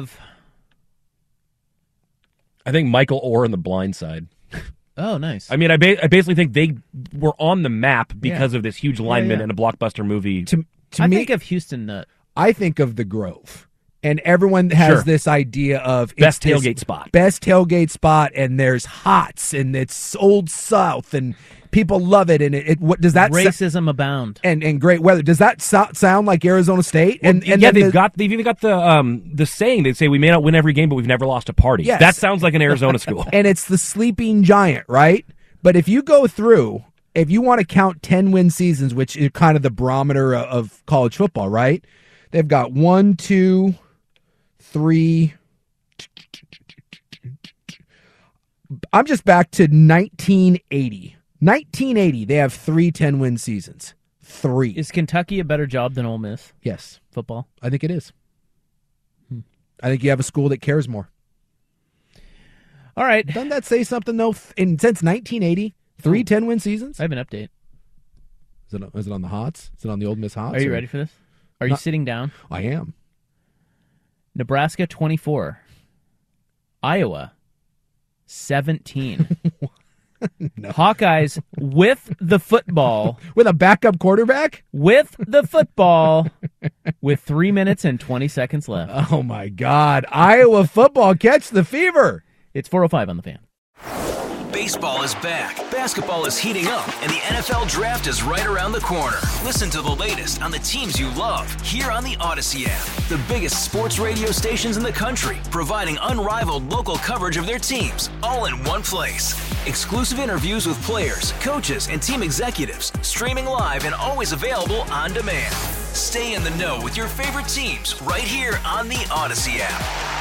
Speaker 10: Michael Orr in The Blind Side.
Speaker 8: Oh, nice.
Speaker 10: I mean, I basically think they were on the map because of this huge lineman in a blockbuster movie.
Speaker 8: I think of Houston Nutt.
Speaker 9: I think of the Grove. And everyone has this idea of
Speaker 10: best tailgate spot.
Speaker 9: Best tailgate spot, and there's hots, and it's Old South, and people love it. And what does that
Speaker 8: racism abound
Speaker 9: and great weather? Does that sound like Arizona State?
Speaker 10: Well, and they've even got the saying. They say we may not win every game, but we've never lost a party.
Speaker 9: Yes.
Speaker 10: That sounds like an Arizona school.
Speaker 9: And it's the sleeping giant, right? But if you go through, if you want to count 10-win seasons, which is kind of the barometer of college football, right? They've got 1, 2, 3. I'm just back to 1980. 1980, they have 3 10-win seasons. 3.
Speaker 8: Is Kentucky a better job than Ole Miss?
Speaker 9: Yes.
Speaker 8: Football?
Speaker 9: I think it is. I think you have a school that cares more.
Speaker 8: All right.
Speaker 9: Doesn't that say something, though? Since 1980, 3 10-win seasons?
Speaker 8: I have an update.
Speaker 9: Is it on the Hots? Is it on the Ole Miss Hots?
Speaker 8: Are you ready for this? Are you sitting down?
Speaker 9: I am.
Speaker 8: Nebraska 24. Iowa 17.
Speaker 9: No.
Speaker 8: Hawkeyes with the football.
Speaker 9: With a backup quarterback?
Speaker 8: With the football with 3 minutes and 20 seconds left.
Speaker 9: Oh, my God. Iowa football, catch the fever.
Speaker 8: It's 4:05 on the Fan.
Speaker 11: Baseball is back, basketball is heating up, and the NFL Draft is right around the corner. Listen to the latest on the teams you love here on the Odyssey app. The biggest sports radio stations in the country, providing unrivaled local coverage of their teams, all in one place. Exclusive interviews with players, coaches, and team executives, streaming live and always available on demand. Stay in the know with your favorite teams right here on the Odyssey app.